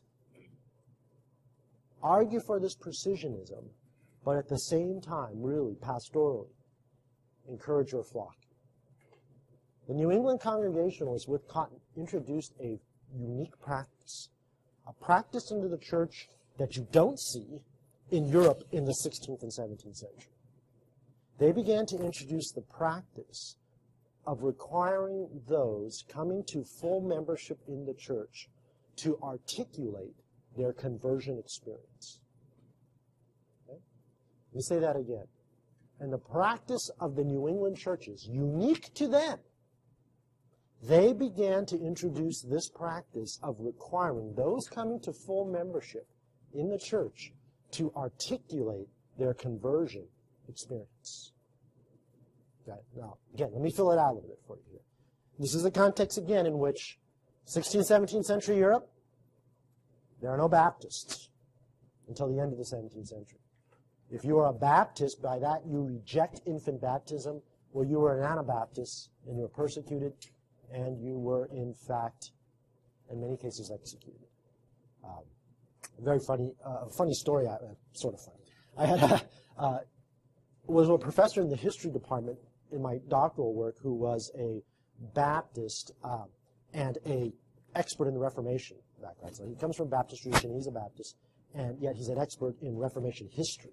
Speaker 1: argue for this precisionism, but at the same time, really, pastorally, encourage your flock? The New England Congregationalists with Cotton introduced a unique practice, a practice into the church that you don't see in Europe in the sixteenth and seventeenth century. They began to introduce the practice of requiring those coming to full membership in the church to articulate their conversion experience. Okay? me say that again. And the practice of the New England churches, unique to them, they began to introduce this practice of requiring those coming to full membership in the church to articulate their conversion experience. Okay, now, again, let me fill it out a little bit for you here. This is a context, again, in which sixteenth, seventeenth century Europe, there are no Baptists until the end of the seventeenth century. If you are a Baptist, by that you reject infant baptism, or you were an Anabaptist and you were persecuted, and you were, in fact, in many cases, executed. Um, very funny, uh, funny story, uh, sort of funny. I had a, uh, was a professor in the history department in my doctoral work who was a Baptist uh, and a expert in the Reformation background. So he comes from Baptist tradition, he's a Baptist, and yet he's an expert in Reformation history.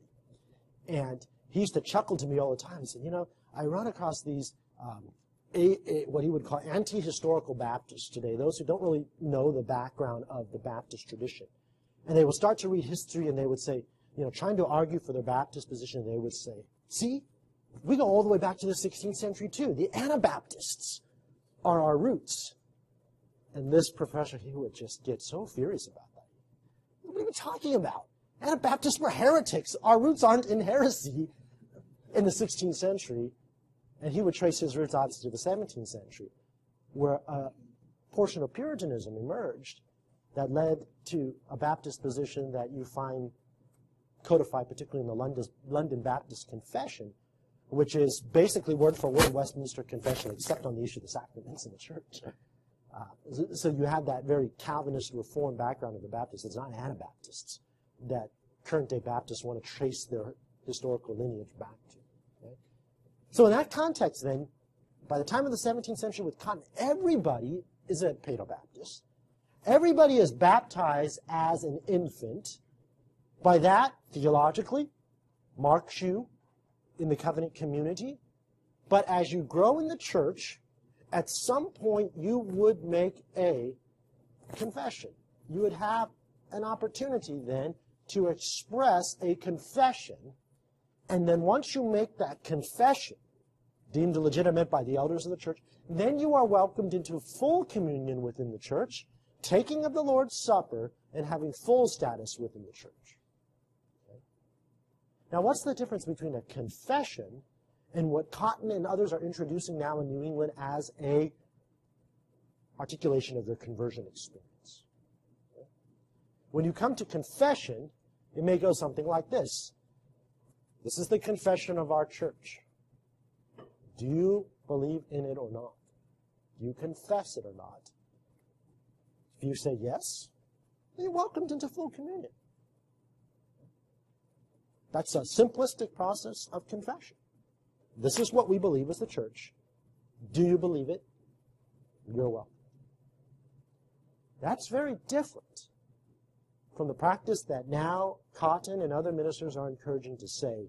Speaker 1: And he used to chuckle to me all the time. He said, you know, I run across these, um, a, a, what he would call anti-historical Baptists today, those who don't really know the background of the Baptist tradition. And they will start to read history and they would say, you know, trying to argue for their Baptist position, they would say, see, we go all the way back to the sixteenth century too. The Anabaptists are our roots. And this professor, he would just get so furious about that. What are you talking about? Anabaptists were heretics. Our roots aren't in heresy in the sixteenth century. And he would trace his roots, obviously, to the seventeenth century, where a portion of Puritanism emerged that led to a Baptist position that you find codified, particularly in the London, London Baptist Confession, which is basically word for word Westminster Confession, except on the issue of the sacraments in the church. Uh, so you have that very Calvinist Reformed background of the Baptists. It's not Anabaptists that current-day Baptists want to trace their historical lineage back to. Okay? So in that context, then, by the time of the seventeenth century with Cotton, everybody is a Paedo-Baptist. Everybody is baptized as an infant. By that, theologically, marks you in the covenant community. But as you grow in the church, at some point you would make a confession. You would have an opportunity then to express a confession. And then once you make that confession, deemed legitimate by the elders of the church, then you are welcomed into full communion within the church, taking of the Lord's Supper, and having full status within the church. Okay? Now, what's the difference between a confession and what Cotton and others are introducing now in New England as a articulation of their conversion experience? Okay? When you come to confession, it may go something like this. This is the confession of our church. Do you believe in it or not? Do you confess it or not? If you say yes, then you're welcomed into full communion. That's a simplistic process of confession. This is what we believe as the church. Do you believe it? You're welcome. That's very different from the practice that now Cotton and other ministers are encouraging to say,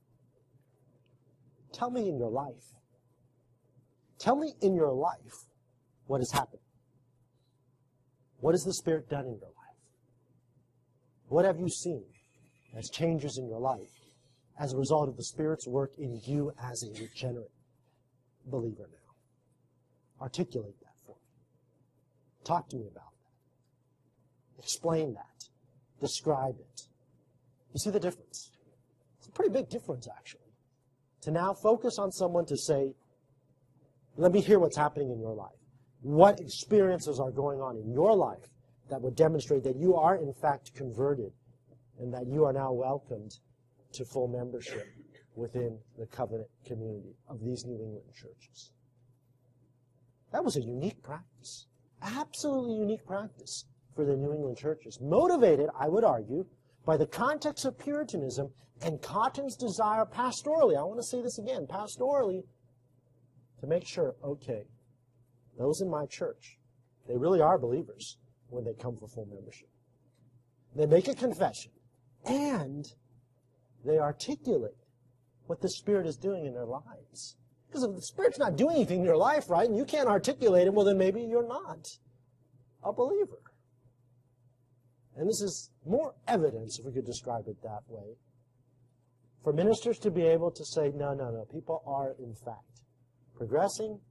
Speaker 1: tell me in your life. Tell me in your life what has happened. What has the Spirit done in your life? What have you seen as changes in your life as a result of the Spirit's work in you as a regenerate believer now? Articulate that for me. Talk to me about that. Explain that. Describe it. You see the difference? It's a pretty big difference, actually. To now focus on someone to say, let me hear what's happening in your life. What experiences are going on in your life that would demonstrate that you are, in fact, converted and that you are now welcomed to full membership within the covenant community of these New England churches. That was a unique practice. Absolutely unique practice for the New England churches. Motivated, I would argue, by the context of Puritanism and Cotton's desire pastorally, I want to say this again, pastorally, to make sure, okay, those in my church, they really are believers when they come for full membership. They make a confession, and they articulate what the Spirit is doing in their lives. Because if the Spirit's not doing anything in your life, right, and you can't articulate it, well, then maybe you're not a believer. And this is more evidence, if we could describe it that way, For ministers to be able to say, no, no, no, people are in fact progressing,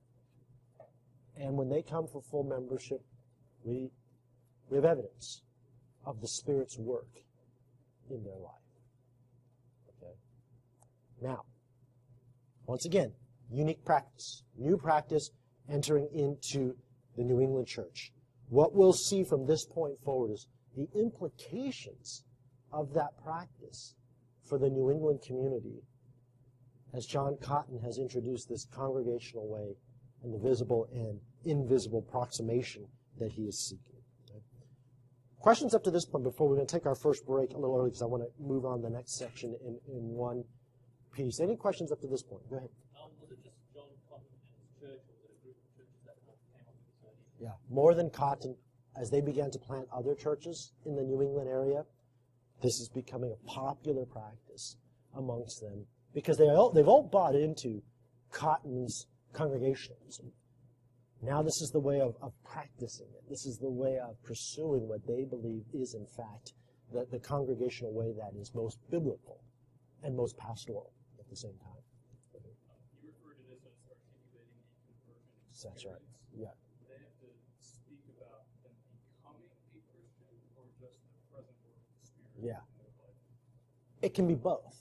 Speaker 1: and when they come for full membership, we, we have evidence of the Spirit's work in their life. Okay? Now, once again, unique practice, new practice entering into the New England church. What we'll see from this point forward is the implications of that practice for the New England community as John Cotton has introduced this congregational way and the visible and invisible proximation that he is seeking. Okay? Questions up to this point before we're going to take our first break a little early because I want to move on to the next section in, in one piece. Any questions up to this point? Go ahead.
Speaker 3: Um, was it just John Cotton and his church, or was it a group of churches that kind of came up with this idea?
Speaker 1: Yeah, more than Cotton. As they began to plant other churches in the New England area, this is becoming a popular practice amongst them because they all, they've all bought into Cotton's congregationalism. Now this is the way of, of practicing it. This is the way of pursuing what they believe is, in fact, the, the congregational way that is most biblical and most pastoral at the same time.
Speaker 3: You refer to this as articulating a conversion.
Speaker 1: That's right. Yeah.
Speaker 3: Do they have to speak about them becoming a Christian or just the present work of the Spirit
Speaker 1: Yeah.
Speaker 3: in their life?
Speaker 1: It can be both.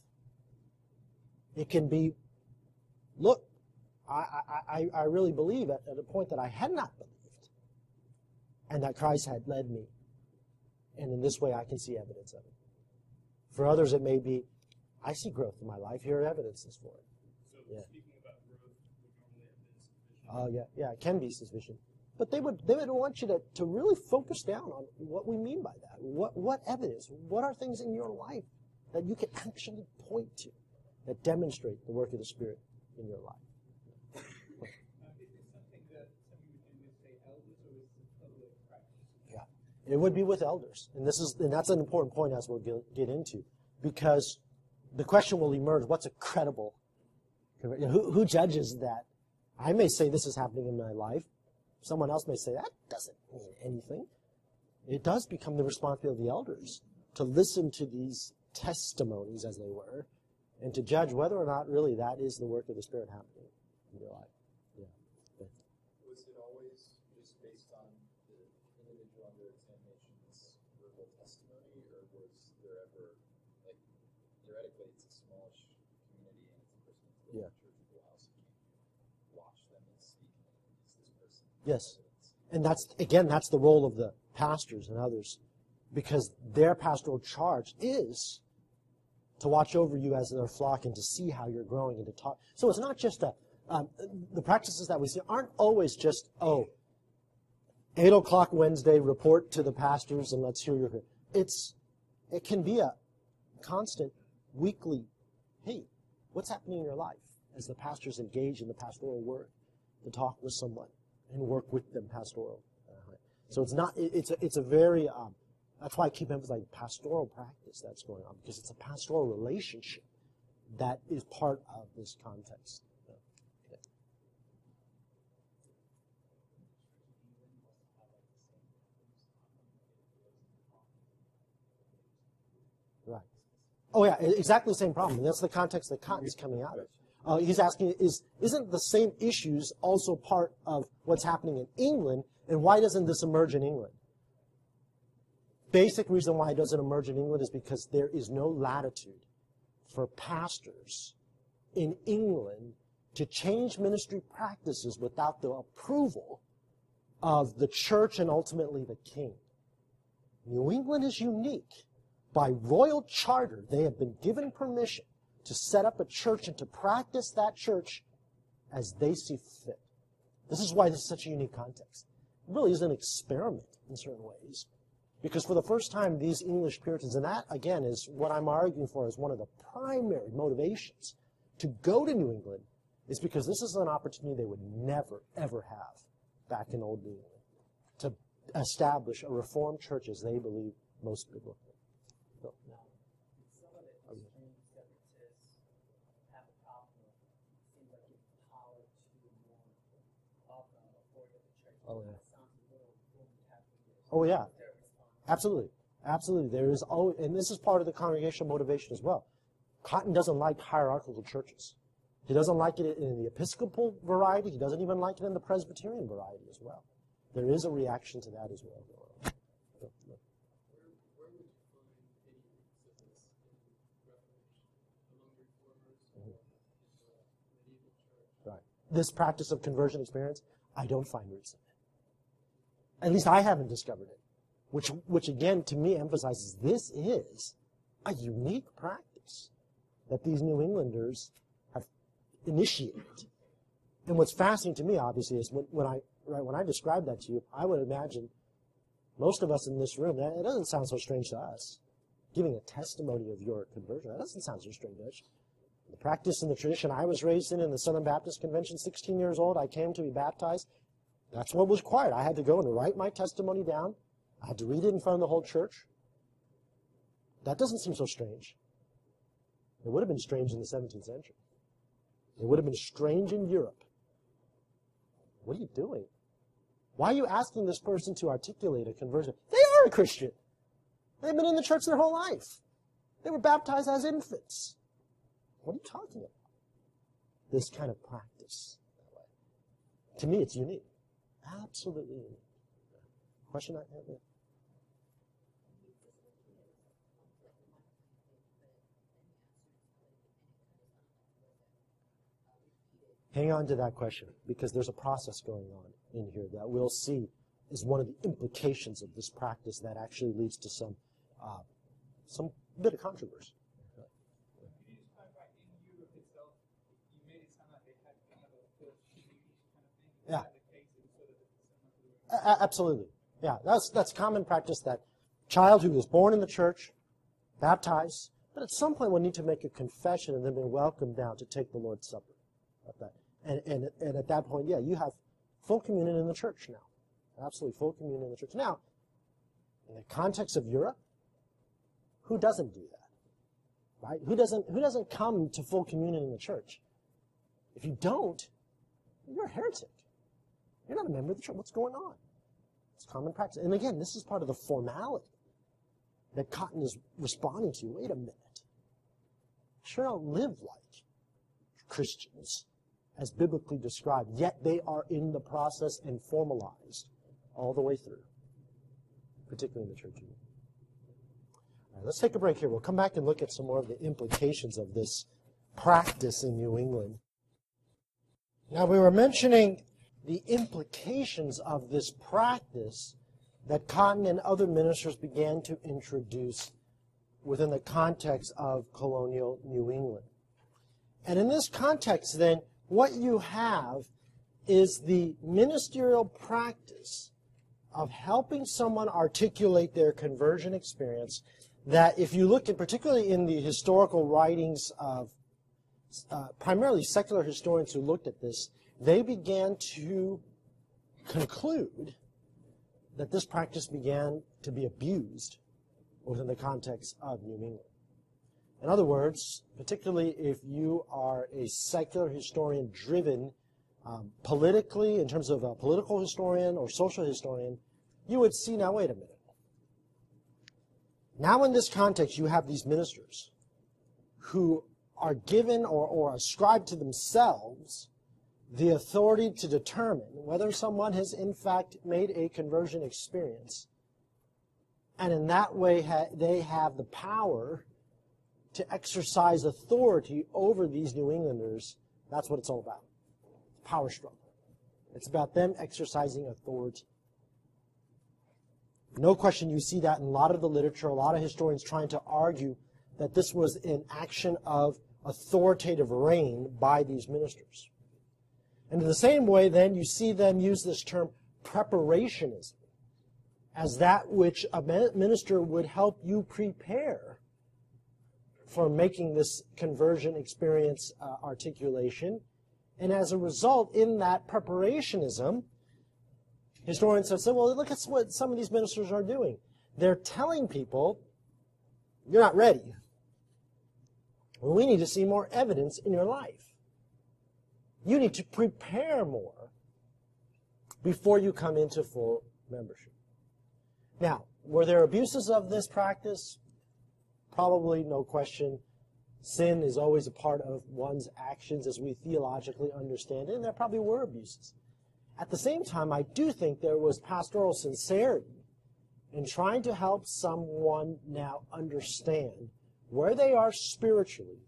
Speaker 1: It can be, look, I, I, I really believe at, at a point that I had not believed and that Christ had led me. And in this way, I can see evidence of it. For others, it may be, I see growth in my life. Here are evidences for it.
Speaker 3: So
Speaker 1: Yeah.
Speaker 3: speaking about growth would normally have been sufficient.
Speaker 1: Oh, yeah, yeah, it can be sufficient. But they would they would want you to, to really focus down on what we mean by that. What what evidence? What are things in your life that you can actually point to that demonstrate the work of the Spirit in your life?
Speaker 4: Uh, is it something that somebody would do with, say, elders, or is it public practice?
Speaker 1: Yeah, it would be with elders, and this is and that's an important point as we'll get, get into, because the question will emerge: what's a credible? Who, who judges that? I may say this is happening in my life. Someone else may say that doesn't mean anything. It does become the responsibility of the elders to listen to these testimonies, as they were, and to judge whether or not really that is the work of the Spirit happening in your life. Yeah.
Speaker 5: Was it always just based on the individual under examination's verbal testimony, or was there ever, like, theoretically it's a smallish community and it's a person who's
Speaker 1: Yeah.
Speaker 5: in church for a while, so can you watch them and speak, is this person?
Speaker 1: Yes. And that's, again, that's the role of the pastors and others, because their pastoral charge is to watch over you as their flock and to see how you're growing and to talk. So it's not just a, um, the practices that we see aren't always just, oh, eight o'clock Wednesday, report to the pastors and let's hear your, it's, it can be a constant weekly, hey, what's happening in your life as the pastors engage in the pastoral work to talk with someone and work with them pastoral. Uh, so it's not, it, it's a, it's a very, um, that's why I keep emphasizing pastoral practice that's going on, because it's a pastoral relationship that is part of this context. Yeah. Okay. Right. Oh yeah, e- exactly the same problem. That's the context that Cotton's coming out of. Uh, he's asking, is, isn't the same issues also part of what's happening in England, and why doesn't this emerge in England? Basic reason why it doesn't emerge in England is because there is no latitude for pastors in England to change ministry practices without the approval of the church and ultimately the king. New England is unique. By royal charter, they have been given permission to set up a church and to practice that church as they see fit. This is why this is such a unique context. It really is an experiment in certain ways. Because for the first time, these English Puritans, and that, again, is what I'm arguing for as one of the primary motivations to go to New England, is because this is an opportunity they would never, ever have back in Old New England, to establish a Reformed church as they believe most biblically. So, no.
Speaker 6: Some of it is strange separatists have a problem with, it seems like it's power to more of the authority of the church.
Speaker 1: Oh, yeah.
Speaker 6: It sounds a little Roman Catholic.
Speaker 1: Oh, yeah.
Speaker 6: Their response.
Speaker 1: Absolutely. Absolutely. There is always, and this is part of the congregational motivation as well. Cotton doesn't like hierarchical churches. He doesn't like it in the Episcopal variety. He doesn't even like it in the Presbyterian variety as well. There is a reaction to that as well.
Speaker 3: Where, where would you find any roots of this in Reformation among reformers or in the medieval church?
Speaker 1: Right. This practice of conversion experience, I don't find roots in it. At least I haven't discovered it. Which, which again, to me, emphasizes this is a unique practice that these New Englanders have initiated. And what's fascinating to me, obviously, is when, when I right, when I describe that to you, I would imagine most of us in this room, that, it doesn't sound so strange to us. Giving a testimony of your conversion, that doesn't sound so strange. The practice and the tradition I was raised in in the Southern Baptist Convention, sixteen years old, I came to be baptized. That's what was required. I had to go and write my testimony down. I had to read it in front of the whole church. That doesn't seem so strange. It would have been strange in the seventeenth century. It would have been strange in Europe. What are you doing? Why are you asking this person to articulate a conversion? They are a Christian. They've been in the church their whole life. They were baptized as infants. What are you talking about? This kind of practice. To me, it's unique. Absolutely unique. Question I have there? Hang on to that question, because there's a process going on in here that we'll see is one of the implications of this practice that actually leads to some uh, some bit of controversy.
Speaker 4: Can you just clarify, in Europe itself, you made it sound like they had kind of a first community kind of thing? Is
Speaker 1: Yeah.
Speaker 4: that the case? It was sort of the-
Speaker 1: A- a- absolutely. Yeah, that's that's common practice that child who was born in the church, baptized, but at some point will need to make a confession and then be welcomed down to take the Lord's Supper. At that. And, and, and at that point, yeah, you have full communion in the church now. Absolutely full communion in the church. Now, in the context of Europe, who doesn't do that? Right? Who doesn't, who doesn't come to full communion in the church? If you don't, you're a heretic. You're not a member of the church. What's going on? It's common practice. And again, this is part of the formality that Cotton is responding to. Wait a minute. Sure don't live like Christians as biblically described, yet they are in the process and formalized all the way through, particularly in the church. All right, let's take a break here. We'll come back and look at some more of the implications of this practice in New England. Now, we were mentioning the implications of this practice that Cotton and other ministers began to introduce within the context of colonial New England. And in this context, then, what you have is the ministerial practice of helping someone articulate their conversion experience that, if you look at, particularly in the historical writings of uh, primarily secular historians who looked at this, they began to conclude that this practice began to be abused within the context of New England. In other words, particularly if you are a secular historian driven um, politically, in terms of a political historian or social historian, you would see, now wait a minute. Now in this context, you have these ministers who are given or, or ascribe to themselves the authority to determine whether someone has in fact made a conversion experience. And in that way, ha- they have the power to exercise authority over these New Englanders. That's what it's all about. Power struggle. It's about them exercising authority. No question, you see that in a lot of the literature, a lot of historians trying to argue that this was an action of authoritative reign by these ministers. And in the same way, then, you see them use this term preparationism as that which a minister would help you prepare for making this conversion experience uh, articulation. And as a result, in that preparationism, historians have said, well, look at what some of these ministers are doing. They're telling people, you're not ready. We need to see more evidence in your life. You need to prepare more before you come into full membership. Now, were there abuses of this practice? Probably, no question. Sin is always a part of one's actions as we theologically understand it, and there probably were abuses. At the same time, I do think there was pastoral sincerity in trying to help someone now understand where they are spiritually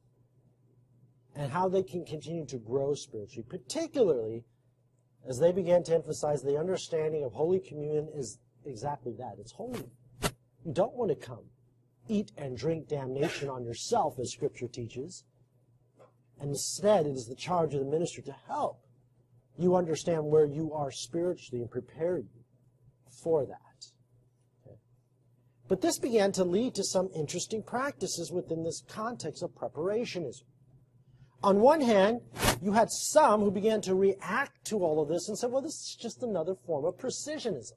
Speaker 1: and how they can continue to grow spiritually, particularly as they began to emphasize the understanding of Holy Communion is exactly that. It's holy. You don't want to come, eat and drink damnation on yourself, as Scripture teaches. And instead, it is the charge of the minister to help you understand where you are spiritually and prepare you for that. Okay. But this began to lead to some interesting practices within this context of preparationism. On one hand, you had some who began to react to all of this and said, well, this is just another form of precisionism.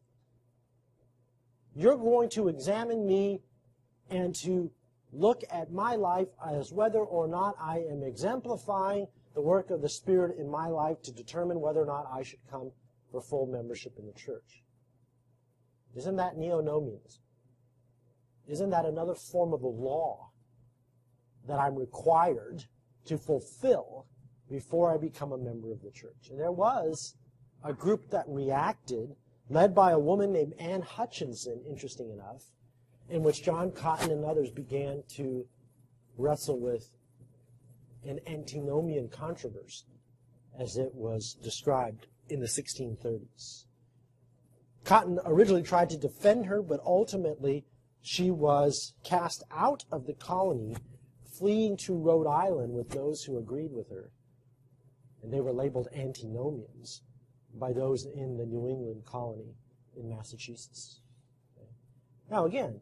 Speaker 1: You're going to examine me and to look at my life as whether or not I am exemplifying the work of the Spirit in my life to determine whether or not I should come for full membership in the church. Isn't that neo-nomianism? Isn't that another form of the law that I'm required to fulfill before I become a member of the church? And there was a group that reacted, led by a woman named Anne Hutchinson, interesting enough, in which John Cotton and others began to wrestle with an antinomian controversy, as it was described in the sixteen thirties. Cotton originally tried to defend her, but ultimately she was cast out of the colony, fleeing to Rhode Island with those who agreed with her. And they were labeled antinomians by those in the New England colony in Massachusetts. Okay. Now again,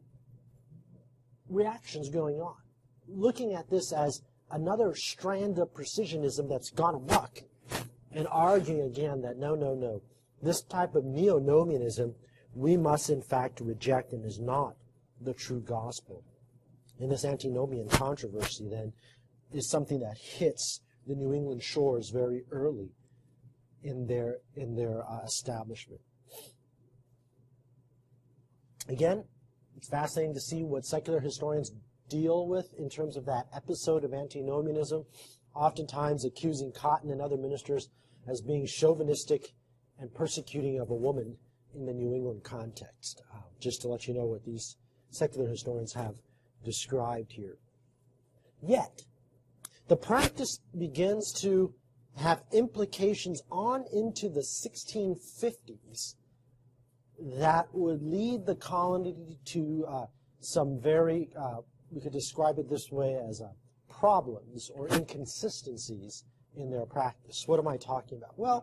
Speaker 1: reactions going on. Looking at this as another strand of precisionism that's gone amok, and arguing again that no, no, no, this type of neo-nomianism we must in fact reject and is not the true gospel. And this antinomian controversy then is something that hits the New England shores very early in their in their uh, establishment. Again, it's fascinating to see what secular historians deal with in terms of that episode of antinomianism, oftentimes accusing Cotton and other ministers as being chauvinistic and persecuting of a woman in the New England context. Uh, just to let you know what these secular historians have described here. Yet, the practice begins to have implications on into the sixteen fifties that would lead the colony to uh, some very, uh, we could describe it this way as uh, problems or inconsistencies in their practice. What am I talking about? Well,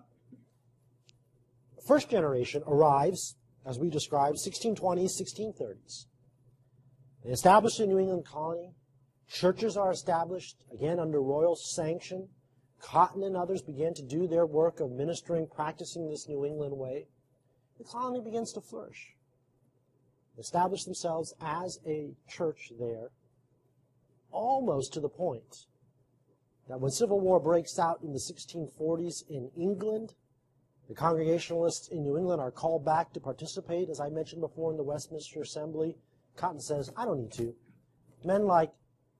Speaker 1: the first generation arrives, as we described, sixteen twenties, sixteen thirties. They establish a New England colony. Churches are established, again under royal sanction. Cotton and others begin to do their work of ministering, practicing this New England way. The colony begins to flourish. They establish themselves as a church there, almost to the point that when civil war breaks out in the sixteen forties in England, the Congregationalists in New England are called back to participate, as I mentioned before, in the Westminster Assembly. Cotton says, I don't need to. Men like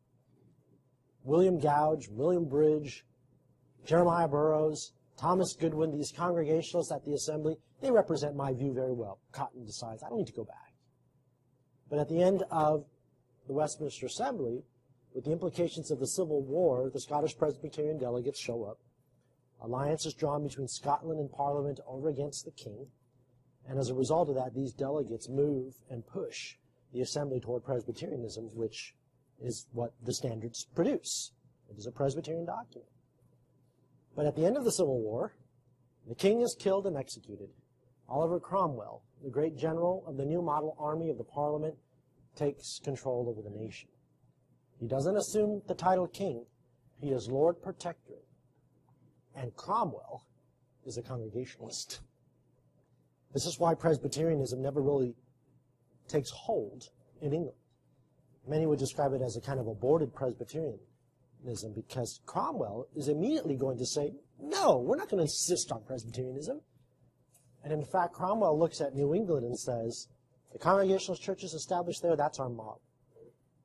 Speaker 1: William Gouge, William Bridge, Jeremiah Burroughs, Thomas Goodwin, these Congregationalists at the Assembly, they represent my view very well. Cotton decides, I don't need to go back. But at the end of the Westminster Assembly, with the implications of the Civil War, the Scottish Presbyterian delegates show up. Alliance is drawn between Scotland and Parliament over against the king. And as a result of that, these delegates move and push the Assembly toward Presbyterianism, which is what the standards produce. It is a Presbyterian document. But at the end of the Civil War, the king is killed and executed. Oliver Cromwell, the great general of the new model army of the Parliament, takes control over the nation. He doesn't assume the title king. He is Lord Protectorate. And Cromwell is a Congregationalist. This is why Presbyterianism never really takes hold in England. Many would describe it as a kind of aborted Presbyterianism because Cromwell is immediately going to say, no, we're not going to insist on Presbyterianism. And in fact, Cromwell looks at New England and says, the Congregationalist churches established there, that's our model.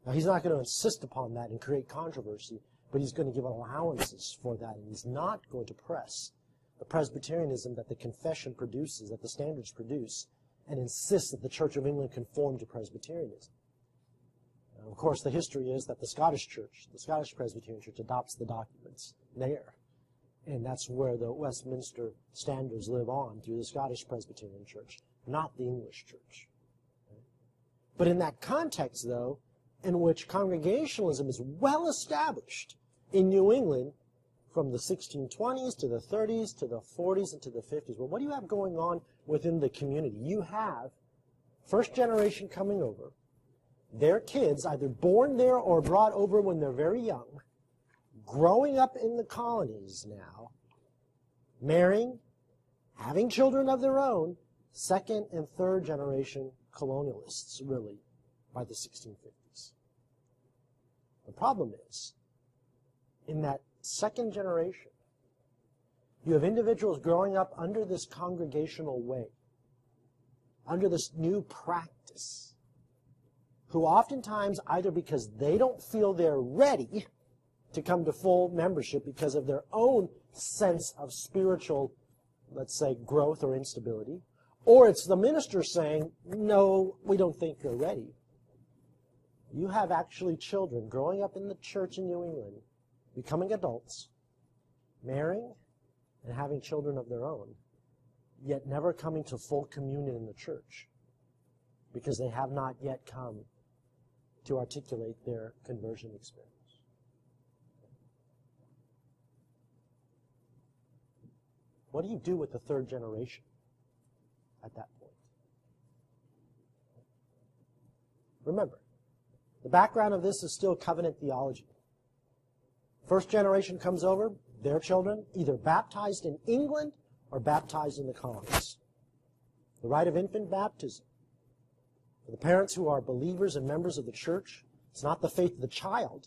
Speaker 1: Now, he's not going to insist upon that and create controversy, but he's going to give allowances for that, and he's not going to press the Presbyterianism that the confession produces, that the standards produce, and insist that the Church of England conform to Presbyterianism. Now, of course, the history is that the Scottish Church, the Scottish Presbyterian Church, adopts the documents there. And that's where the Westminster standards live on, through the Scottish Presbyterian Church, not the English Church. But in that context, though, in which Congregationalism is well established in New England from the sixteen twenties to the thirties to the forties and to the fifties, well, what do you have going on within the community? You have first generation coming over, their kids, either born there or brought over when they're very young, growing up in the colonies now, marrying, having children of their own, second and third generation colonialists, really, by the sixteen fifties. The problem is, in that second generation, you have individuals growing up under this congregational way, under this new practice, who oftentimes, either because they don't feel they're ready to come to full membership because of their own sense of spiritual, let's say, growth or instability, or it's the minister saying, no, we don't think you're ready. You have actually children growing up in the church in New England, becoming adults, marrying, and having children of their own, yet never coming to full communion in the church because they have not yet come to articulate their conversion experience. What do you do with the third generation at that point? Remember, the background of this is still covenant theology. First generation comes over, their children either baptized in England or baptized in the colonies. The rite of infant baptism. For the parents who are believers and members of the church, it's not the faith of the child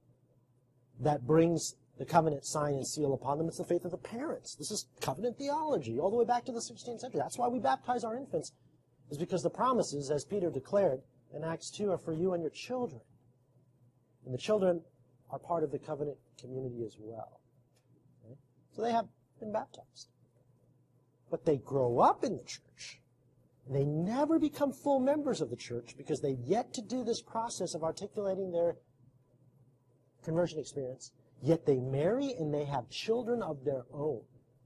Speaker 1: that brings the covenant sign and seal upon them. It's the faith of the parents. This is covenant theology all the way back to the sixteenth century. That's why we baptize our infants, is because the promises, as Peter declared in Acts two, are for you and your children. And the children are part of the covenant community as well. Okay? So they have been baptized. But they grow up in the church. And they never become full members of the church because they've yet to do this process of articulating their conversion experience. Yet they marry and they have children of their own.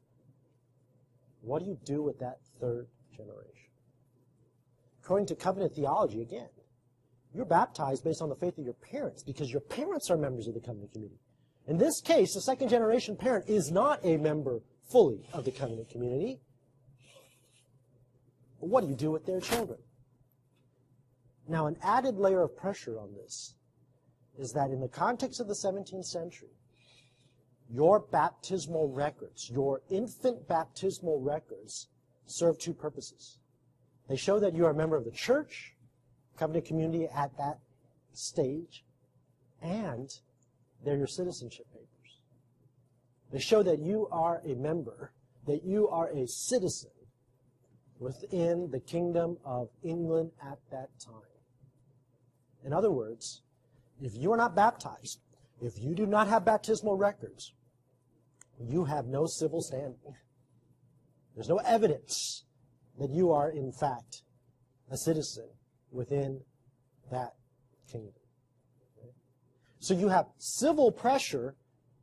Speaker 1: What do you do with that third generation? According to covenant theology, again, you're baptized based on the faith of your parents because your parents are members of the covenant community. In this case, the second generation parent is not a member fully of the covenant community. What do you do with their children? Now, an added layer of pressure on this is that in the context of the seventeenth century, your baptismal records, your infant baptismal records, serve two purposes. They show that you are a member of the church, covenant community at that stage, and they're your citizenship papers. They show that you are a member, that you are a citizen within the kingdom of England at that time. In other words, if you are not baptized, if you do not have baptismal records, you have no civil standing. There's no evidence that you are, in fact, a citizen within that kingdom. Okay? So you have civil pressure,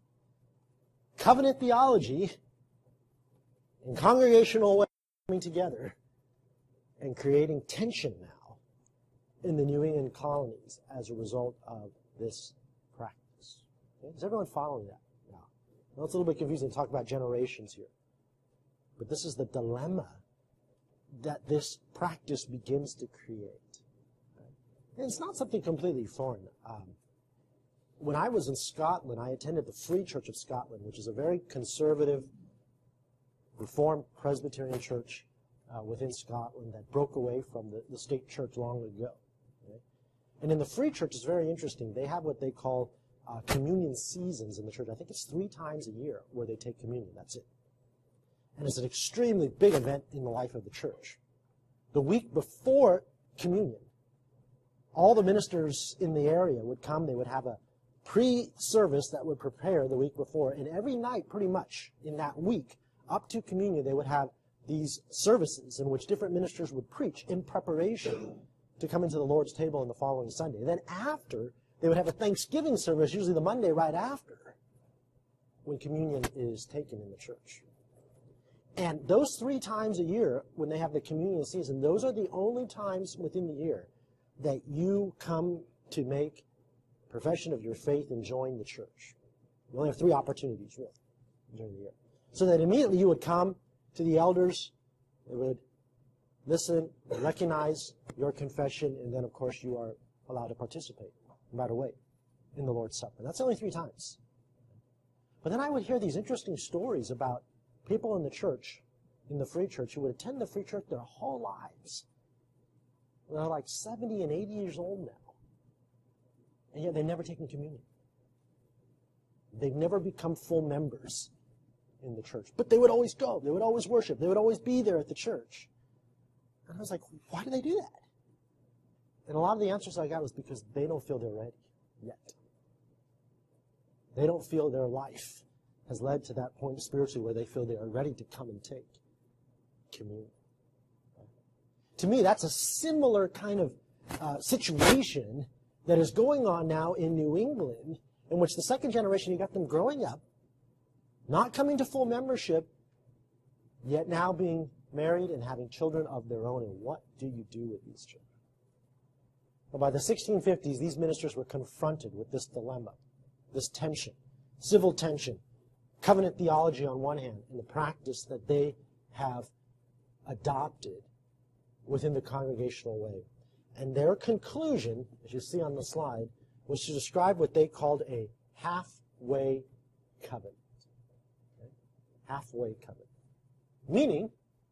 Speaker 1: covenant theology, and congregational way coming together and creating tension now in the New England colonies as a result of this practice. Okay? Is everyone following that now? Well, it's a little bit confusing to talk about generations here. But this is the dilemma that this practice begins to create. Okay? And it's not something completely foreign. Um, when I was in Scotland, I attended the Free Church of Scotland, which is a very conservative, Reformed Presbyterian church uh, within Scotland that broke away from the, the state church long ago. Okay? And in the Free Church, it's very interesting. They have what they call uh, communion seasons in the church. I think it's three times a year where they take communion. That's it. And it's an extremely big event in the life of the church. The week before communion, all the ministers in the area would come. They would have a pre-service that would prepare the week before. And every night, pretty much, in that week, up to communion, they would have these services in which different ministers would preach in preparation to come into the Lord's table on the following Sunday. And then after, they would have a Thanksgiving service, usually the Monday right after, when communion is taken in the church. And those three times a year, when they have the communion season, those are the only times within the year that you come to make profession of your faith and join the church. You only have three opportunities, really, during the year. So that immediately you would come to the elders, they would listen, recognize your confession, and then, of course, you are allowed to participate right away in the Lord's Supper. That's only three times. But then I would hear these interesting stories about people in the church, in the free church, who would attend the free church their whole lives. They're like seventy and eighty years old now. And yet they've never taken communion. They've never become full members in the church. But they would always go. They would always worship. They would always be there at the church. And I was like, why do they do that? And a lot of the answers I got was because they don't feel they're ready yet. They don't feel their life has led to that point spiritually where they feel they are ready to come and take communion. To me, that's a similar kind of uh, situation that is going on now in New England, in which the second generation, you got them growing up, not coming to full membership, yet now being married and having children of their own. And what do you do with these children? Well, by the sixteen fifties, these ministers were confronted with this dilemma, this tension, civil tension, covenant theology on one hand, and the practice that they have adopted within the congregational way. And their conclusion, as you see on the slide, was to describe what they called a halfway covenant. Okay? Halfway covenant. Meaning,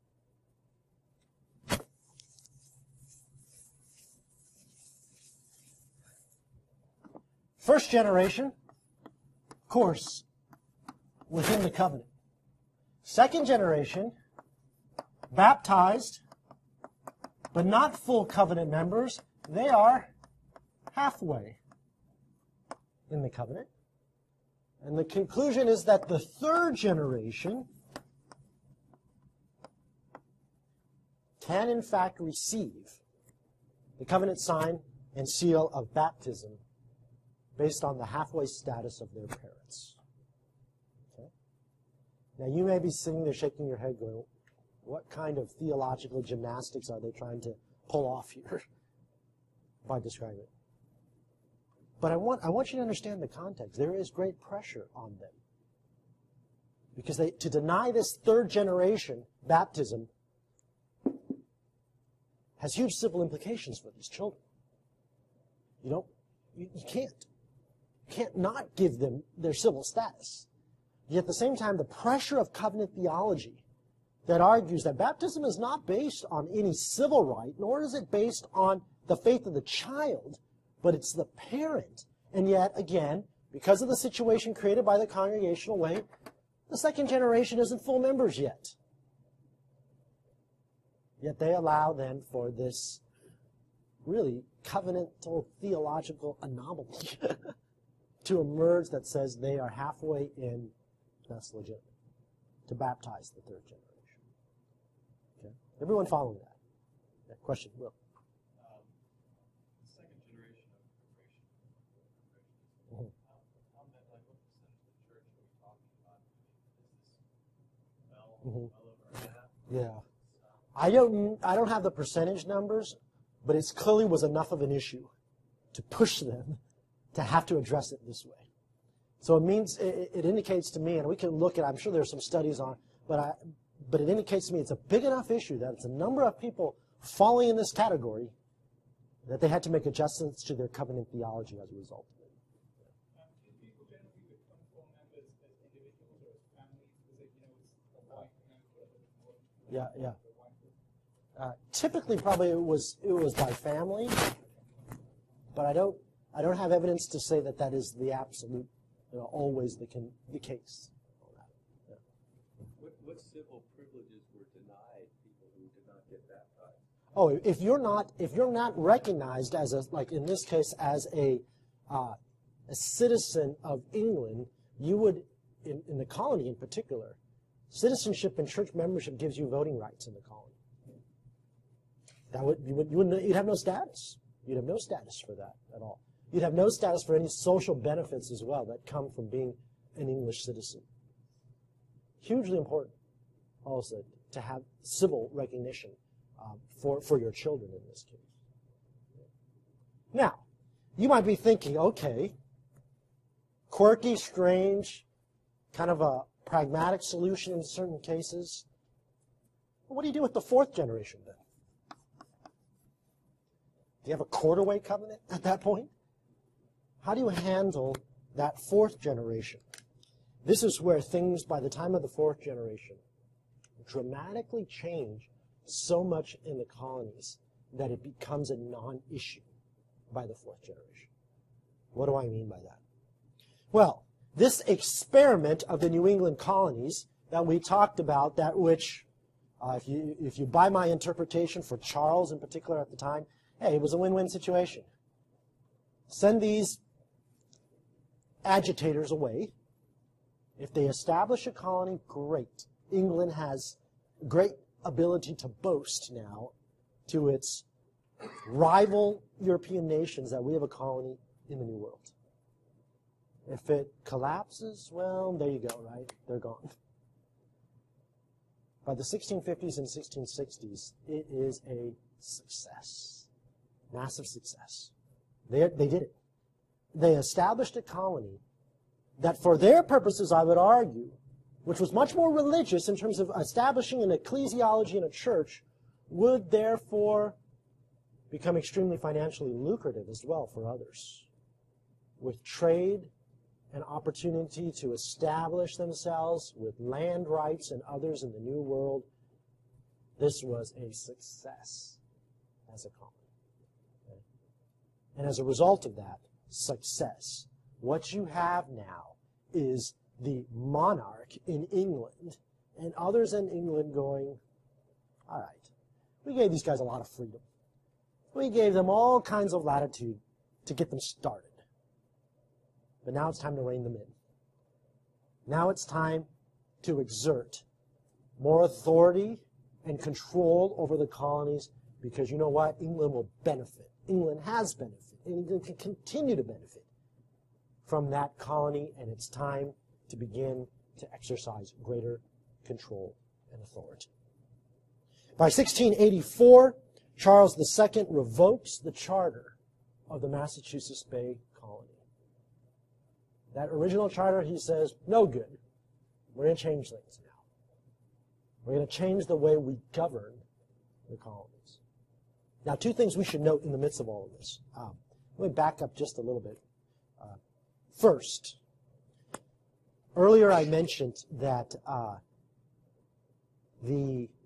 Speaker 1: first generation, of course, within the covenant. Second generation, baptized, but not full covenant members. They are halfway in the covenant. And the conclusion is that the third generation can in fact receive the covenant sign and seal of baptism based on the halfway status of their parents. Okay? Now you may be sitting there shaking your head going, what kind of theological gymnastics are they trying to pull off here by describing it? But I want, I want you to understand the context. There is great pressure on them. Because they, to deny this third generation baptism has huge civil implications for these children. You don't, you, you can't. You can't not give them their civil status. Yet at the same time, the pressure of covenant theology that argues that baptism is not based on any civil right, nor is it based on the faith of the child, but it's the parent. And yet, again, because of the situation created by the congregational way, the second generation isn't full members yet. Yet they allow then for this really covenantal theological anomaly to emerge that says they are halfway in, that's legitimate, to baptize the third generation. Okay? Everyone following that? Yeah, question, Will.
Speaker 2: Um, the second generation of immigration.
Speaker 1: Mhm.
Speaker 2: How, how many, like, what percentage of the church are we talking about? Is this well,
Speaker 1: Mhm.
Speaker 2: well over half?
Speaker 1: Yeah. I don't, I don't have the percentage numbers, but it clearly was enough of an issue to push them to have to address it this way. So it means, it, it indicates to me, and we can look at, I'm sure there's some studies on, but I, but it indicates to me it's a big enough issue that it's a number of people falling in this category that they had to make adjustments to their covenant theology as a result of it.
Speaker 4: Um, do people generally become full members as individuals or as families? Because, you know, it's a white member of the more.
Speaker 1: Yeah, yeah. Uh, typically, probably it was it was by family, but I don't I don't have evidence to say that that is the absolute, you know, always the can, the case.
Speaker 7: What, what civil privileges were denied people who did not get baptized?
Speaker 1: Oh, if you're not if you're not recognized as a, like in this case, as a uh, a citizen of England, you would, in, in the colony in particular, citizenship and church membership gives you voting rights in the colony. That would you would you wouldn't you'd have no status. You'd have no status for that at all. You'd have no status for any social benefits as well that come from being an English citizen. Hugely important, also, to have civil recognition um, for, for your children in this case. Now, you might be thinking, okay, quirky, strange, kind of a pragmatic solution in certain cases. What do you do with the fourth generation then? Do you have a quarter-way covenant at that point? How do you handle that fourth generation? This is where things, by the time of the fourth generation, dramatically change so much in the colonies that it becomes a non-issue by the fourth generation. What do I mean by that? Well, this experiment of the New England colonies that we talked about, that which, uh, if you if you buy my interpretation for Charles in particular at the time, hey, it was a win-win situation. Send these agitators away. If they establish a colony, great. England has great ability to boast now to its rival European nations that we have a colony in the New World. If it collapses, well, there you go, right? They're gone. By the sixteen fifties and sixteen sixties, it is a success. Massive success. They, they did it. They established a colony that for their purposes, I would argue, which was much more religious in terms of establishing an ecclesiology and a church, would therefore become extremely financially lucrative as well for others. With trade and opportunity to establish themselves with land rights and others in the New World, this was a success as a colony. Okay? And as a result of that success, what you have now is the monarch in England and others in England going, all right, we gave these guys a lot of freedom. We gave them all kinds of latitude to get them started. But now it's time to rein them in. Now it's time to exert more authority and control over the colonies, because you know what? England will benefit. England has benefited. England can continue to benefit from that colony, and it's time to begin to exercise greater control and authority. By sixteen eighty-four, Charles the Second revokes the charter of the Massachusetts Bay Colony. That original charter, he says, no good. We're going to change things now. We're going to change the way we govern the colonies. Now, two things we should note in the midst of all of this. Um, let me back up just a little bit. Uh, first, earlier I mentioned that uh, the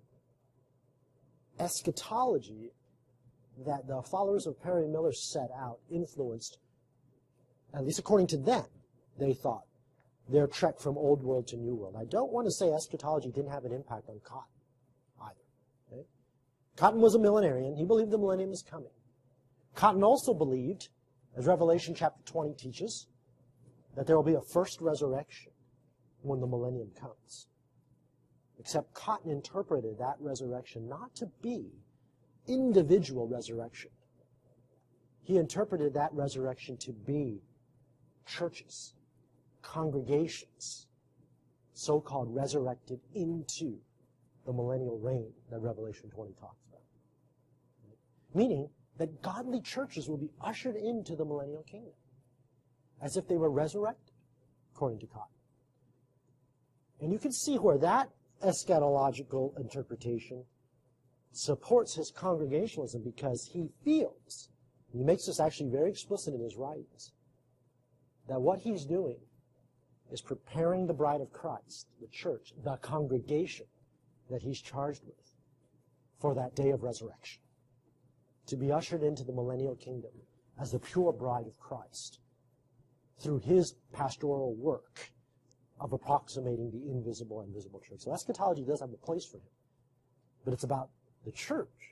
Speaker 1: eschatology that the followers of Perry Miller set out influenced, at least according to them, they thought, their trek from Old World to New World. I don't want to say eschatology didn't have an impact on Cotton either. Okay? Cotton was a millenarian. He believed the millennium is coming. Cotton also believed, as Revelation chapter twenty teaches, that there will be a first resurrection when the millennium comes. Except Cotton interpreted that resurrection not to be individual resurrection. He interpreted that resurrection to be churches, congregations, so-called resurrected into the millennial reign that Revelation twenty talks about. Meaning that godly churches will be ushered into the millennial kingdom as if they were resurrected, according to Cotton. And you can see where that eschatological interpretation supports his congregationalism, because he feels, he makes this actually very explicit in his writings, that what he's doing is preparing the bride of Christ, the church, the congregation that he's charged with, for that day of resurrection, to be ushered into the millennial kingdom as the pure bride of Christ through his pastoral work of approximating the invisible and visible church. So eschatology does have a place for him, but it's about the church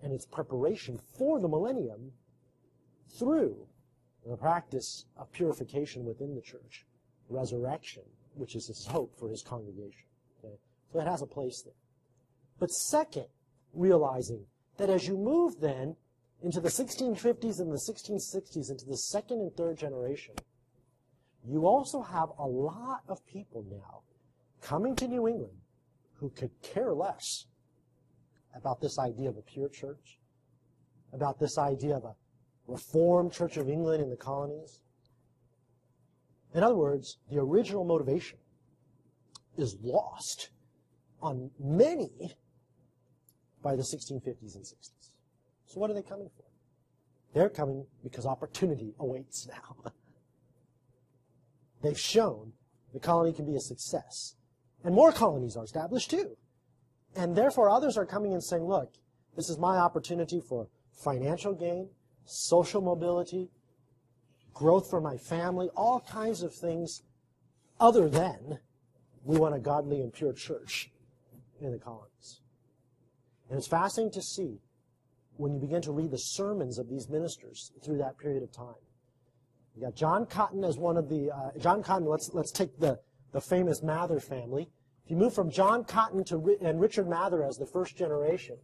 Speaker 1: and its preparation for the millennium through the practice of purification within the church, resurrection, which is his hope for his congregation. Okay? So it has a place there. But second, realizing that as you move then into the sixteen fifties and the sixteen sixties, into the second and third generation, you also have a lot of people now coming to New England who could care less about this idea of a pure church, about this idea of a Reformed Church of England in the colonies. In other words, the original motivation is lost on many by the sixteen fifties and sixties. So what are they coming for? They're coming because opportunity awaits now. They've shown the colony can be a success. And more colonies are established too. And therefore others are coming and saying, look, this is my opportunity for financial gain, social mobility, growth for my family, all kinds of things other than we want a godly and pure church in the colonies. And it's fascinating to see when you begin to read the sermons of these ministers through that period of time. You got John Cotton as one of the, uh, John Cotton, let's, let's take the, the famous Mather family. If you move from John Cotton to and Richard Mather as the first generation,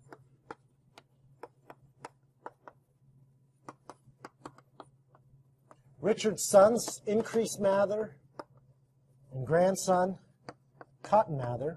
Speaker 1: Richard's sons, Increase Mather, and grandson, Cotton Mather.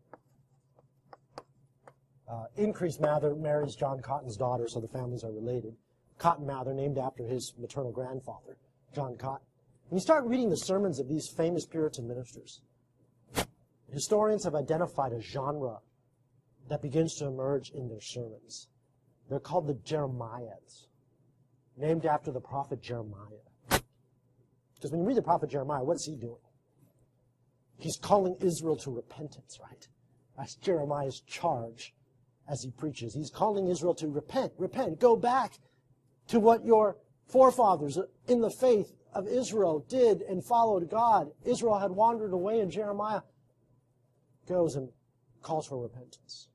Speaker 1: Uh, Increase Mather marries John Cotton's daughter, so the families are related. Cotton Mather, named after his maternal grandfather, John Cotton. When you start reading the sermons of these famous Puritan ministers, historians have identified a genre that begins to emerge in their sermons. They're called the Jeremiahs, named after the prophet Jeremiah. Because when you read the prophet Jeremiah, what's he doing? He's calling Israel to repentance, right? That's Jeremiah's charge as he preaches. He's calling Israel to repent, repent, go back to what your forefathers in the faith of Israel did and followed God. Israel had wandered away, and Jeremiah goes and calls for repentance.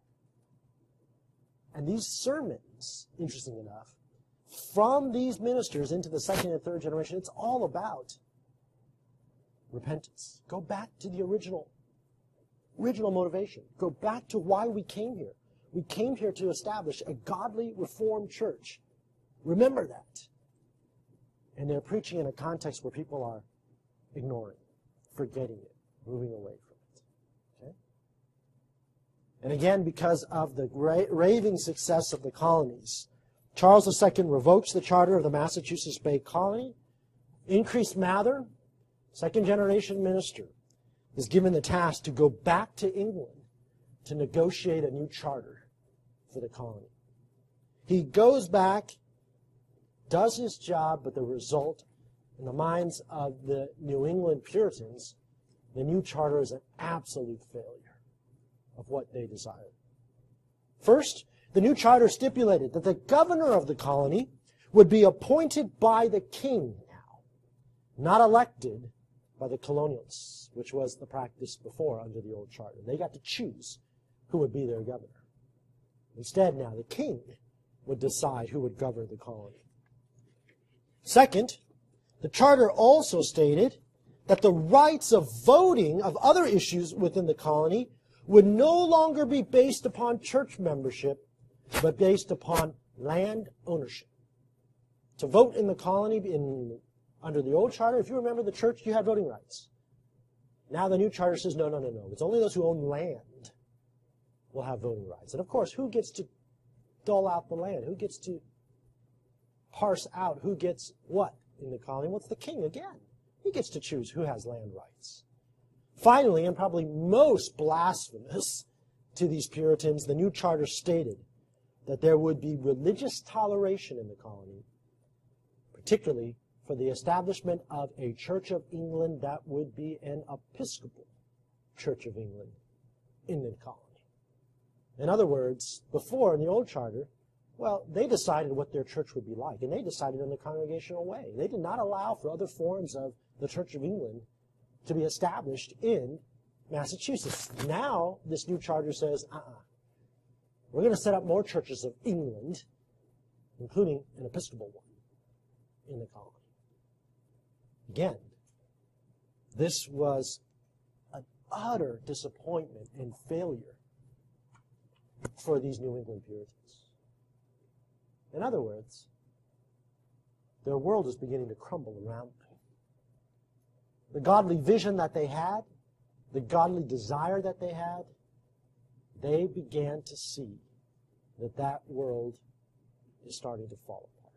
Speaker 1: And these sermons, interesting enough, from these ministers into the second and third generation, it's all about repentance. Go back to the original, original motivation. Go back to why we came here. We came here to establish a godly Reformed church. Remember that. And they're preaching in a context where people are ignoring, forgetting it, moving away from it. Okay? And again, because of the raving success of the colonies, Charles the Second revokes the charter of the Massachusetts Bay Colony. Increase Mather, second generation minister, is given the task to go back to England to negotiate a new charter for the colony. He goes back, does his job, but the result, in the minds of the New England Puritans, the new charter is an absolute failure of what they desired. First, the new charter stipulated that the governor of the colony would be appointed by the king now, not elected by the colonialists, which was the practice before under the old charter. They got to choose who would be their governor. Instead, now the king would decide who would govern the colony. Second, the charter also stated that the rights of voting of other issues within the colony would no longer be based upon church membership, but based upon land ownership. To vote in the colony in, under the old charter, if you remember the church, you had voting rights. Now the new charter says, no, no, no, no. It's only those who own land will have voting rights. And of course, who gets to dole out the land? Who gets to parse out who gets what in the colony? Well, it's the king again. He gets to choose who has land rights. Finally, and probably most blasphemous to these Puritans, the new charter stated that there would be religious toleration in the colony, particularly for the establishment of a Church of England that would be an Episcopal Church of England in the colony. In other words, before in the old charter, well, they decided what their church would be like, and they decided in the congregational way. They did not allow for other forms of the Church of England to be established in Massachusetts. Now, this new charter says, uh-uh. We're going to set up more churches of England, including an Episcopal one in the colony. Again, this was an utter disappointment and failure for these New England Puritans. In other words, their world is beginning to crumble around them. The godly vision that they had, the godly desire that they had, they began to see that that world is starting to fall apart.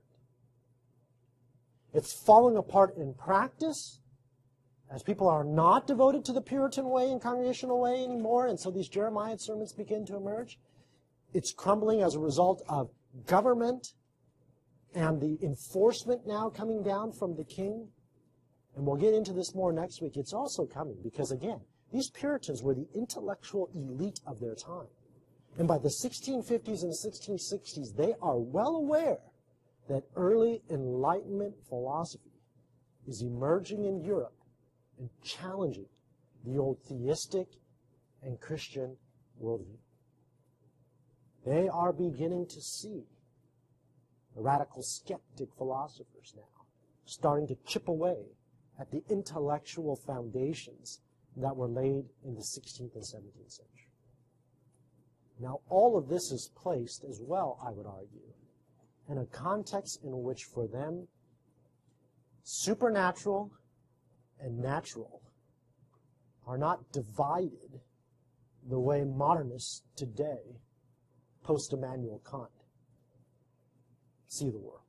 Speaker 1: It's falling apart in practice, as people are not devoted to the Puritan way and congregational way anymore, and so these Jeremiah sermons begin to emerge. It's crumbling as a result of government and the enforcement now coming down from the king. And we'll get into this more next week. It's also coming because, again, these Puritans were the intellectual elite of their time. And by the sixteen fifties and sixteen sixties, they are well aware that early Enlightenment philosophy is emerging in Europe and challenging the old theistic and Christian worldview. They are beginning to see the radical skeptic philosophers now starting to chip away at the intellectual foundations that were laid in the sixteenth and seventeenth century. Now, all of this is placed as well, I would argue, in a context in which for them, supernatural and natural are not divided the way modernists today, post-Immanuel Kant, see the world.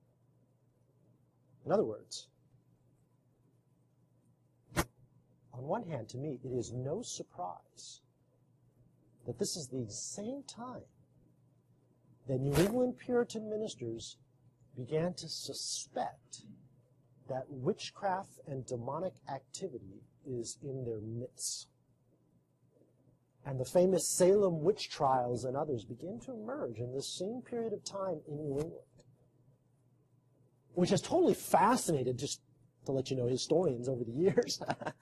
Speaker 1: In other words, on one hand, to me, it is no surprise that this is the same time that New England Puritan ministers began to suspect that witchcraft and demonic activity is in their midst. And the famous Salem witch trials and others begin to emerge in this same period of time in New England, which has totally fascinated, just to let you know, historians over the years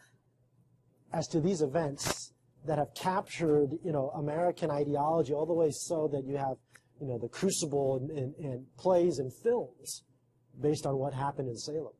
Speaker 1: as to these events that have captured, you know, American ideology all the way so that you have, you know, the Crucible and, and, and plays and films based on what happened in Salem.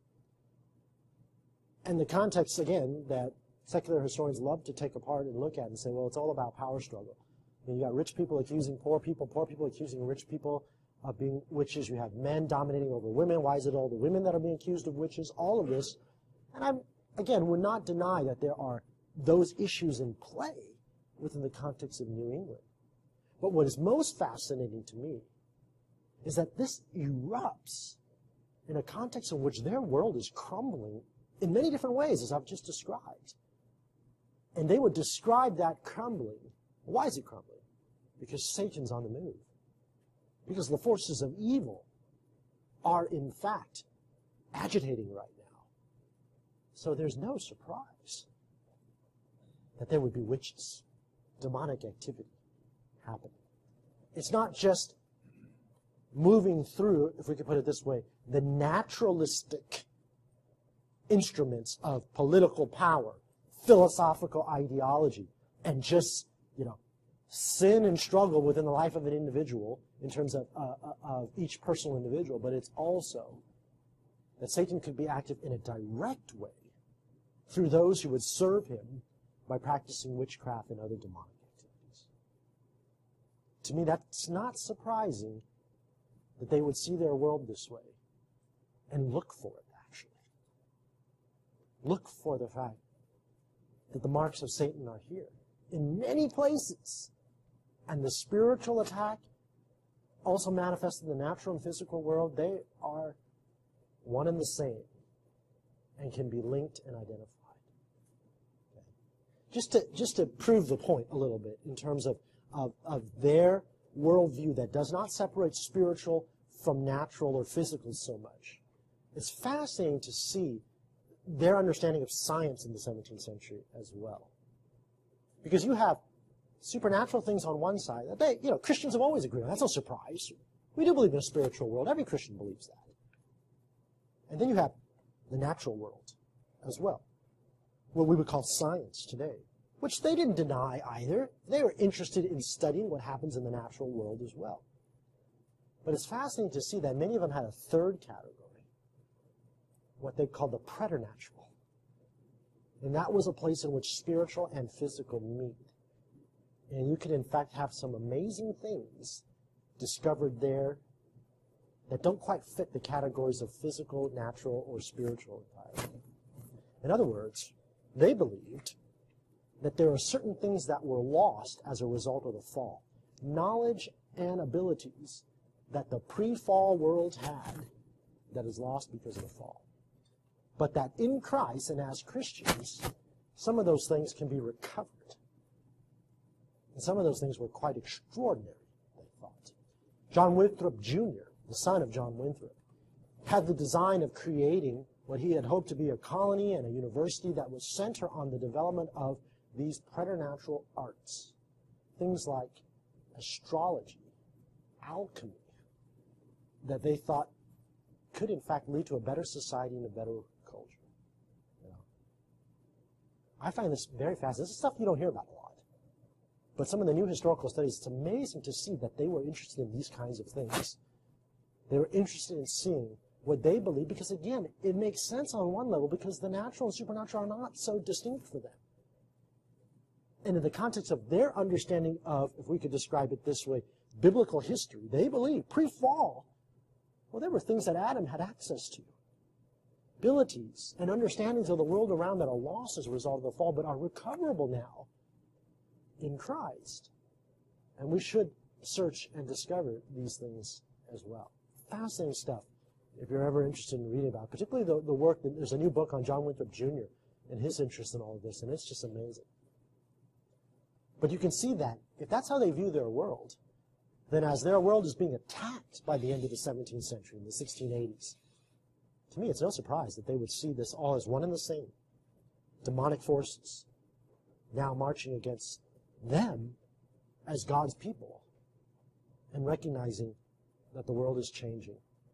Speaker 1: And the context, again, that secular historians love to take apart and look at and say, well, it's all about power struggle. You know, you got rich people accusing poor people, poor people accusing rich people of being witches. You have men dominating over women. Why is it all the women that are being accused of witches? All of this. And I, again, would not deny that there are those issues in play within the context of New England. But what is most fascinating to me is that this erupts in a context in which their world is crumbling in many different ways, as I've just described. And they would describe that crumbling. Why is it crumbling? Because Satan's on the move. Because the forces of evil are, in fact, agitating right now. So there's no surprise that there would be witches, demonic activity happening. It's not just moving through, if we could put it this way, the naturalistic instruments of political power, philosophical ideology, and just, you know, sin and struggle within the life of an individual in terms of, uh, of each personal individual, but it's also that Satan could be active in a direct way through those who would serve him by practicing witchcraft and other demonic activities. To me, that's not surprising that they would see their world this way and look for it, actually. Look for the fact that the marks of Satan are here in many places. And the spiritual attack also manifests in the natural and physical world. They are one and the same and can be linked and identified. Okay. Just to, just to prove the point a little bit in terms of, of, of their worldview that does not separate spiritual from natural or physical so much. It's fascinating to see their understanding of science in the seventeenth century as well. Because you have supernatural things on one side that they, you know, Christians have always agreed on. That's no surprise. We do believe in a spiritual world. Every Christian believes that. And then you have the natural world as well, what we would call science today. which they didn't deny either. They were interested in studying what happens in the natural world as well. But it's fascinating to see that many of them had a third category, what they called the preternatural. And that was a place in which spiritual and physical meet. And you could, in fact, have some amazing things discovered there that don't quite fit the categories of physical, natural, or spiritual entirely. In other words, they believed that there are certain things that were lost as a result of the fall. Knowledge and abilities that the pre-fall world had that is lost because of the fall. But that in Christ and as Christians, some of those things can be recovered. And some of those things were quite extraordinary, they thought. John Winthrop Junior, the son of John Winthrop, had the design of creating what he had hoped to be a colony and a university that would center on the development of these preternatural arts. Things like astrology, alchemy, that they thought could in fact lead to a better society and a better culture. You know? I find this very fascinating. This is stuff you don't hear about a lot. But some of the new historical studies, it's amazing to see that they were interested in these kinds of things. They were interested in seeing what they believe, because again, it makes sense on one level because the natural and supernatural are not so distinct for them. And in the context of their understanding of, if we could describe it this way, biblical history, they believe pre-fall, well, there were things that Adam had access to. Abilities and understandings of the world around that are lost as a result of the fall, but are recoverable now in Christ. And we should search and discover these things as well. Fascinating stuff, if you're ever interested in reading about it. Particularly the, the work, that, there's a new book on John Winthrop Junior and his interest in all of this, and it's just amazing. But you can see that if that's how they view their world, then as their world is being attacked by the end of the seventeenth century, in the sixteen eighties, to me it's no surprise that they would see this all as one and the same. Demonic forces now marching against them as God's people and recognizing that the world is changing.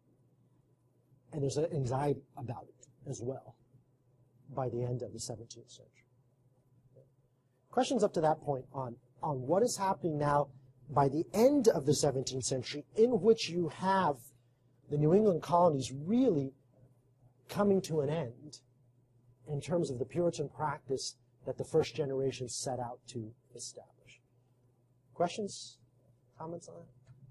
Speaker 1: And there's an anxiety about it as well by the end of the seventeenth century. Questions up to that point on, on what is happening now by the end of the seventeenth century, in which you have the New England colonies really coming to an end in terms of the Puritan practice that the first generation set out to establish. Questions? Comments on that?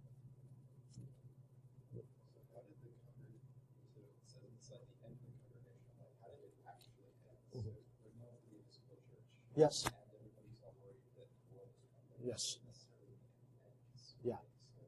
Speaker 5: How did the congregation, so it says it's at the end of the congregation, like how did it actually end? So there's no municipal church.
Speaker 1: Yes.
Speaker 5: And everybody's all worried that the world is coming.
Speaker 1: Yes.
Speaker 5: Necessarily ends.
Speaker 1: Yeah.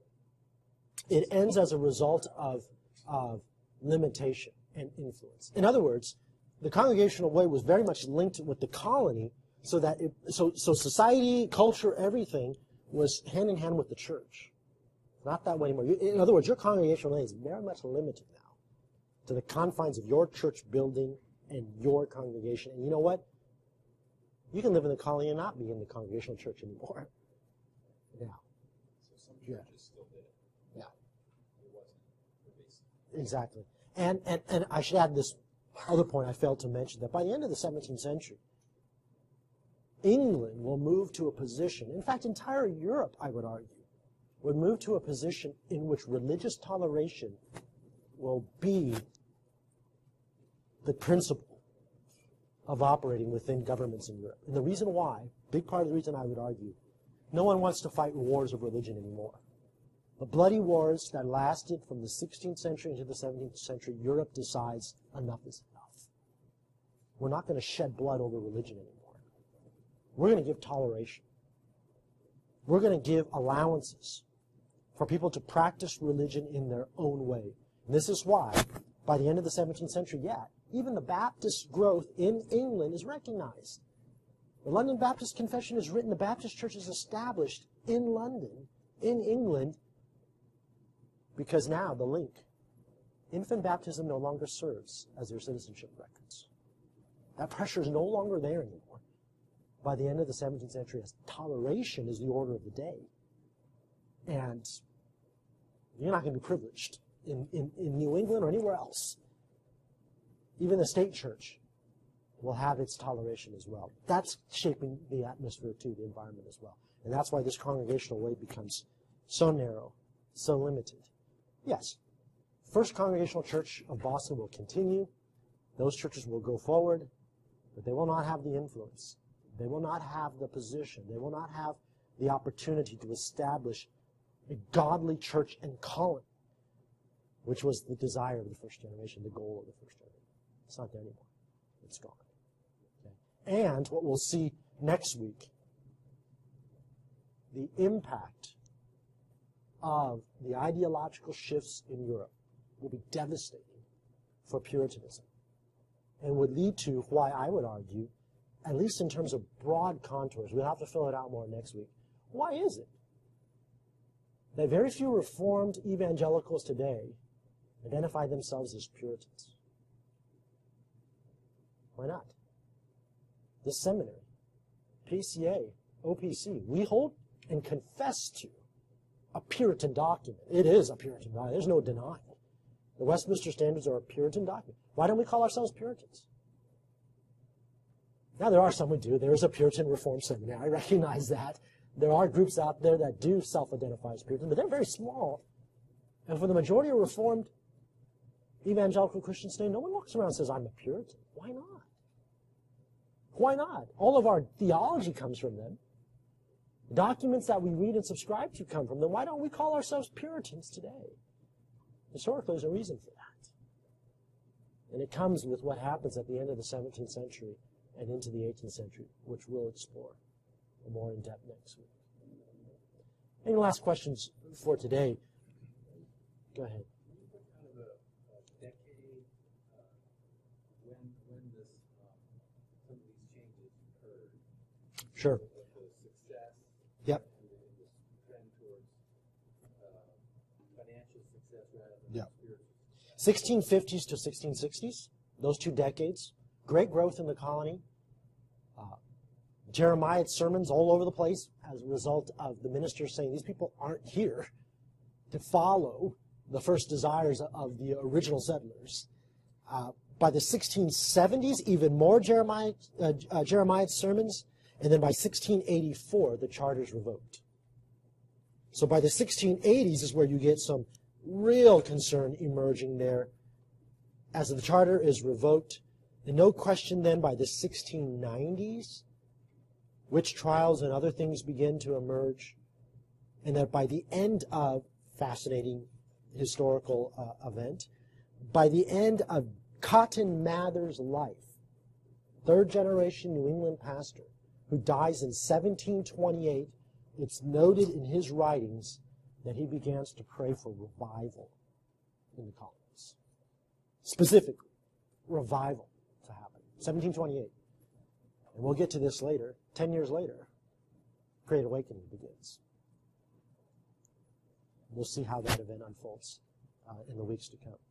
Speaker 1: It ends as a result of, of limitation and influence. In other words, the congregational way was very much linked with the colony, so that it, so so society, culture, everything was hand in hand with the church. Not that way anymore. In other words, your congregational way is very much limited now to the confines of your church building and your congregation. And you know what? You can live in the colony and not be in the congregational church anymore. Now.
Speaker 5: So some
Speaker 1: Yeah.
Speaker 5: churches still did it.
Speaker 1: Yeah.
Speaker 5: It wasn't pervasive.
Speaker 1: Exactly. And, and, and I should add this other point I failed to mention, that by the end of the seventeenth century, England will move to a position, in fact, entire Europe, I would argue, would move to a position in which religious toleration will be the principle of operating within governments in Europe. And the reason why, big part of the reason I would argue, no one wants to fight wars of religion anymore. The bloody wars that lasted from the sixteenth century into the seventeenth century, Europe decides enough is enough. We're not going to shed blood over religion anymore. We're going to give toleration. We're going to give allowances for people to practice religion in their own way. And this is why, by the end of the seventeenth century, yeah, even the Baptist growth in England is recognized. The London Baptist Confession is written, the Baptist Church is established in London, in England, because now the link, infant baptism no longer serves as their citizenship records. That pressure is no longer there anymore. By the end of the seventeenth century, as toleration is the order of the day. And you're not going to be privileged in, in, in New England or anywhere else. Even the state church will have its toleration as well. That's shaping the atmosphere too, the environment as well. And that's why this congregational way becomes so narrow, so limited. Yes, First Congregational Church of Boston will continue. Those churches will go forward, but they will not have the influence. They will not have the position. They will not have the opportunity to establish a godly church and colony, which was the desire of the first generation, the goal of the first generation. It's not there anymore. It's gone. Okay? And what we'll see next week, the impact of the ideological shifts in Europe will be devastating for Puritanism and would lead to why I would argue, at least in terms of broad contours, we'll have to fill it out more next week. Why is it that very few Reformed evangelicals today identify themselves as Puritans? Why not? The seminary, P C A, O P C, we hold and confess to a Puritan document. It is a Puritan document. There's no denying. The Westminster Standards are a Puritan document. Why don't we call ourselves Puritans? Now, there are some who do. There is a Puritan Reformed Seminary. I recognize that. There are groups out there that do self-identify as Puritan, but they're very small. And for the majority of Reformed evangelical Christians today, no one walks around and says, I'm a Puritan. Why not? Why not? All of our theology comes from them. The documents that we read and subscribe to come from them. Why don't we call ourselves Puritans today? Historically, there's a reason for that. And it comes with what happens at the end of the seventeenth century and into the eighteenth century, which we'll explore more in depth next week. Any last questions for today? Go ahead.
Speaker 2: Can you put kind of a, a decade uh, when when this um, some of these changes occurred?
Speaker 1: Sure.
Speaker 2: With the success.
Speaker 1: Yep.
Speaker 2: And the, this trend towards uh, financial success rather than
Speaker 1: Yep.
Speaker 2: spiritual success.
Speaker 1: sixteen fifties to sixteen sixties, those two decades, great growth in the colony. Uh, Jeremiah's sermons all over the place as a result of the ministers saying these people aren't here to follow the first desires of the original settlers. Uh, by the sixteen seventies, even more Jeremiah, uh, uh, Jeremiah's sermons, and then by sixteen eighty-four, the charter's revoked. So by the sixteen eighties is where you get some real concern emerging there as the charter is revoked. And no question then by the sixteen nineties, witch trials and other things begin to emerge. And that by the end of, fascinating historical uh, event, by the end of Cotton Mather's life, third generation New England pastor, who dies in seventeen twenty-eight, it's noted in his writings that he begins to pray for revival in the colonies. Specifically, revival to happen. seventeen twenty-eight. And we'll get to this later. Ten years later, Great Awakening begins. We'll see how that event unfolds uh, in the weeks to come.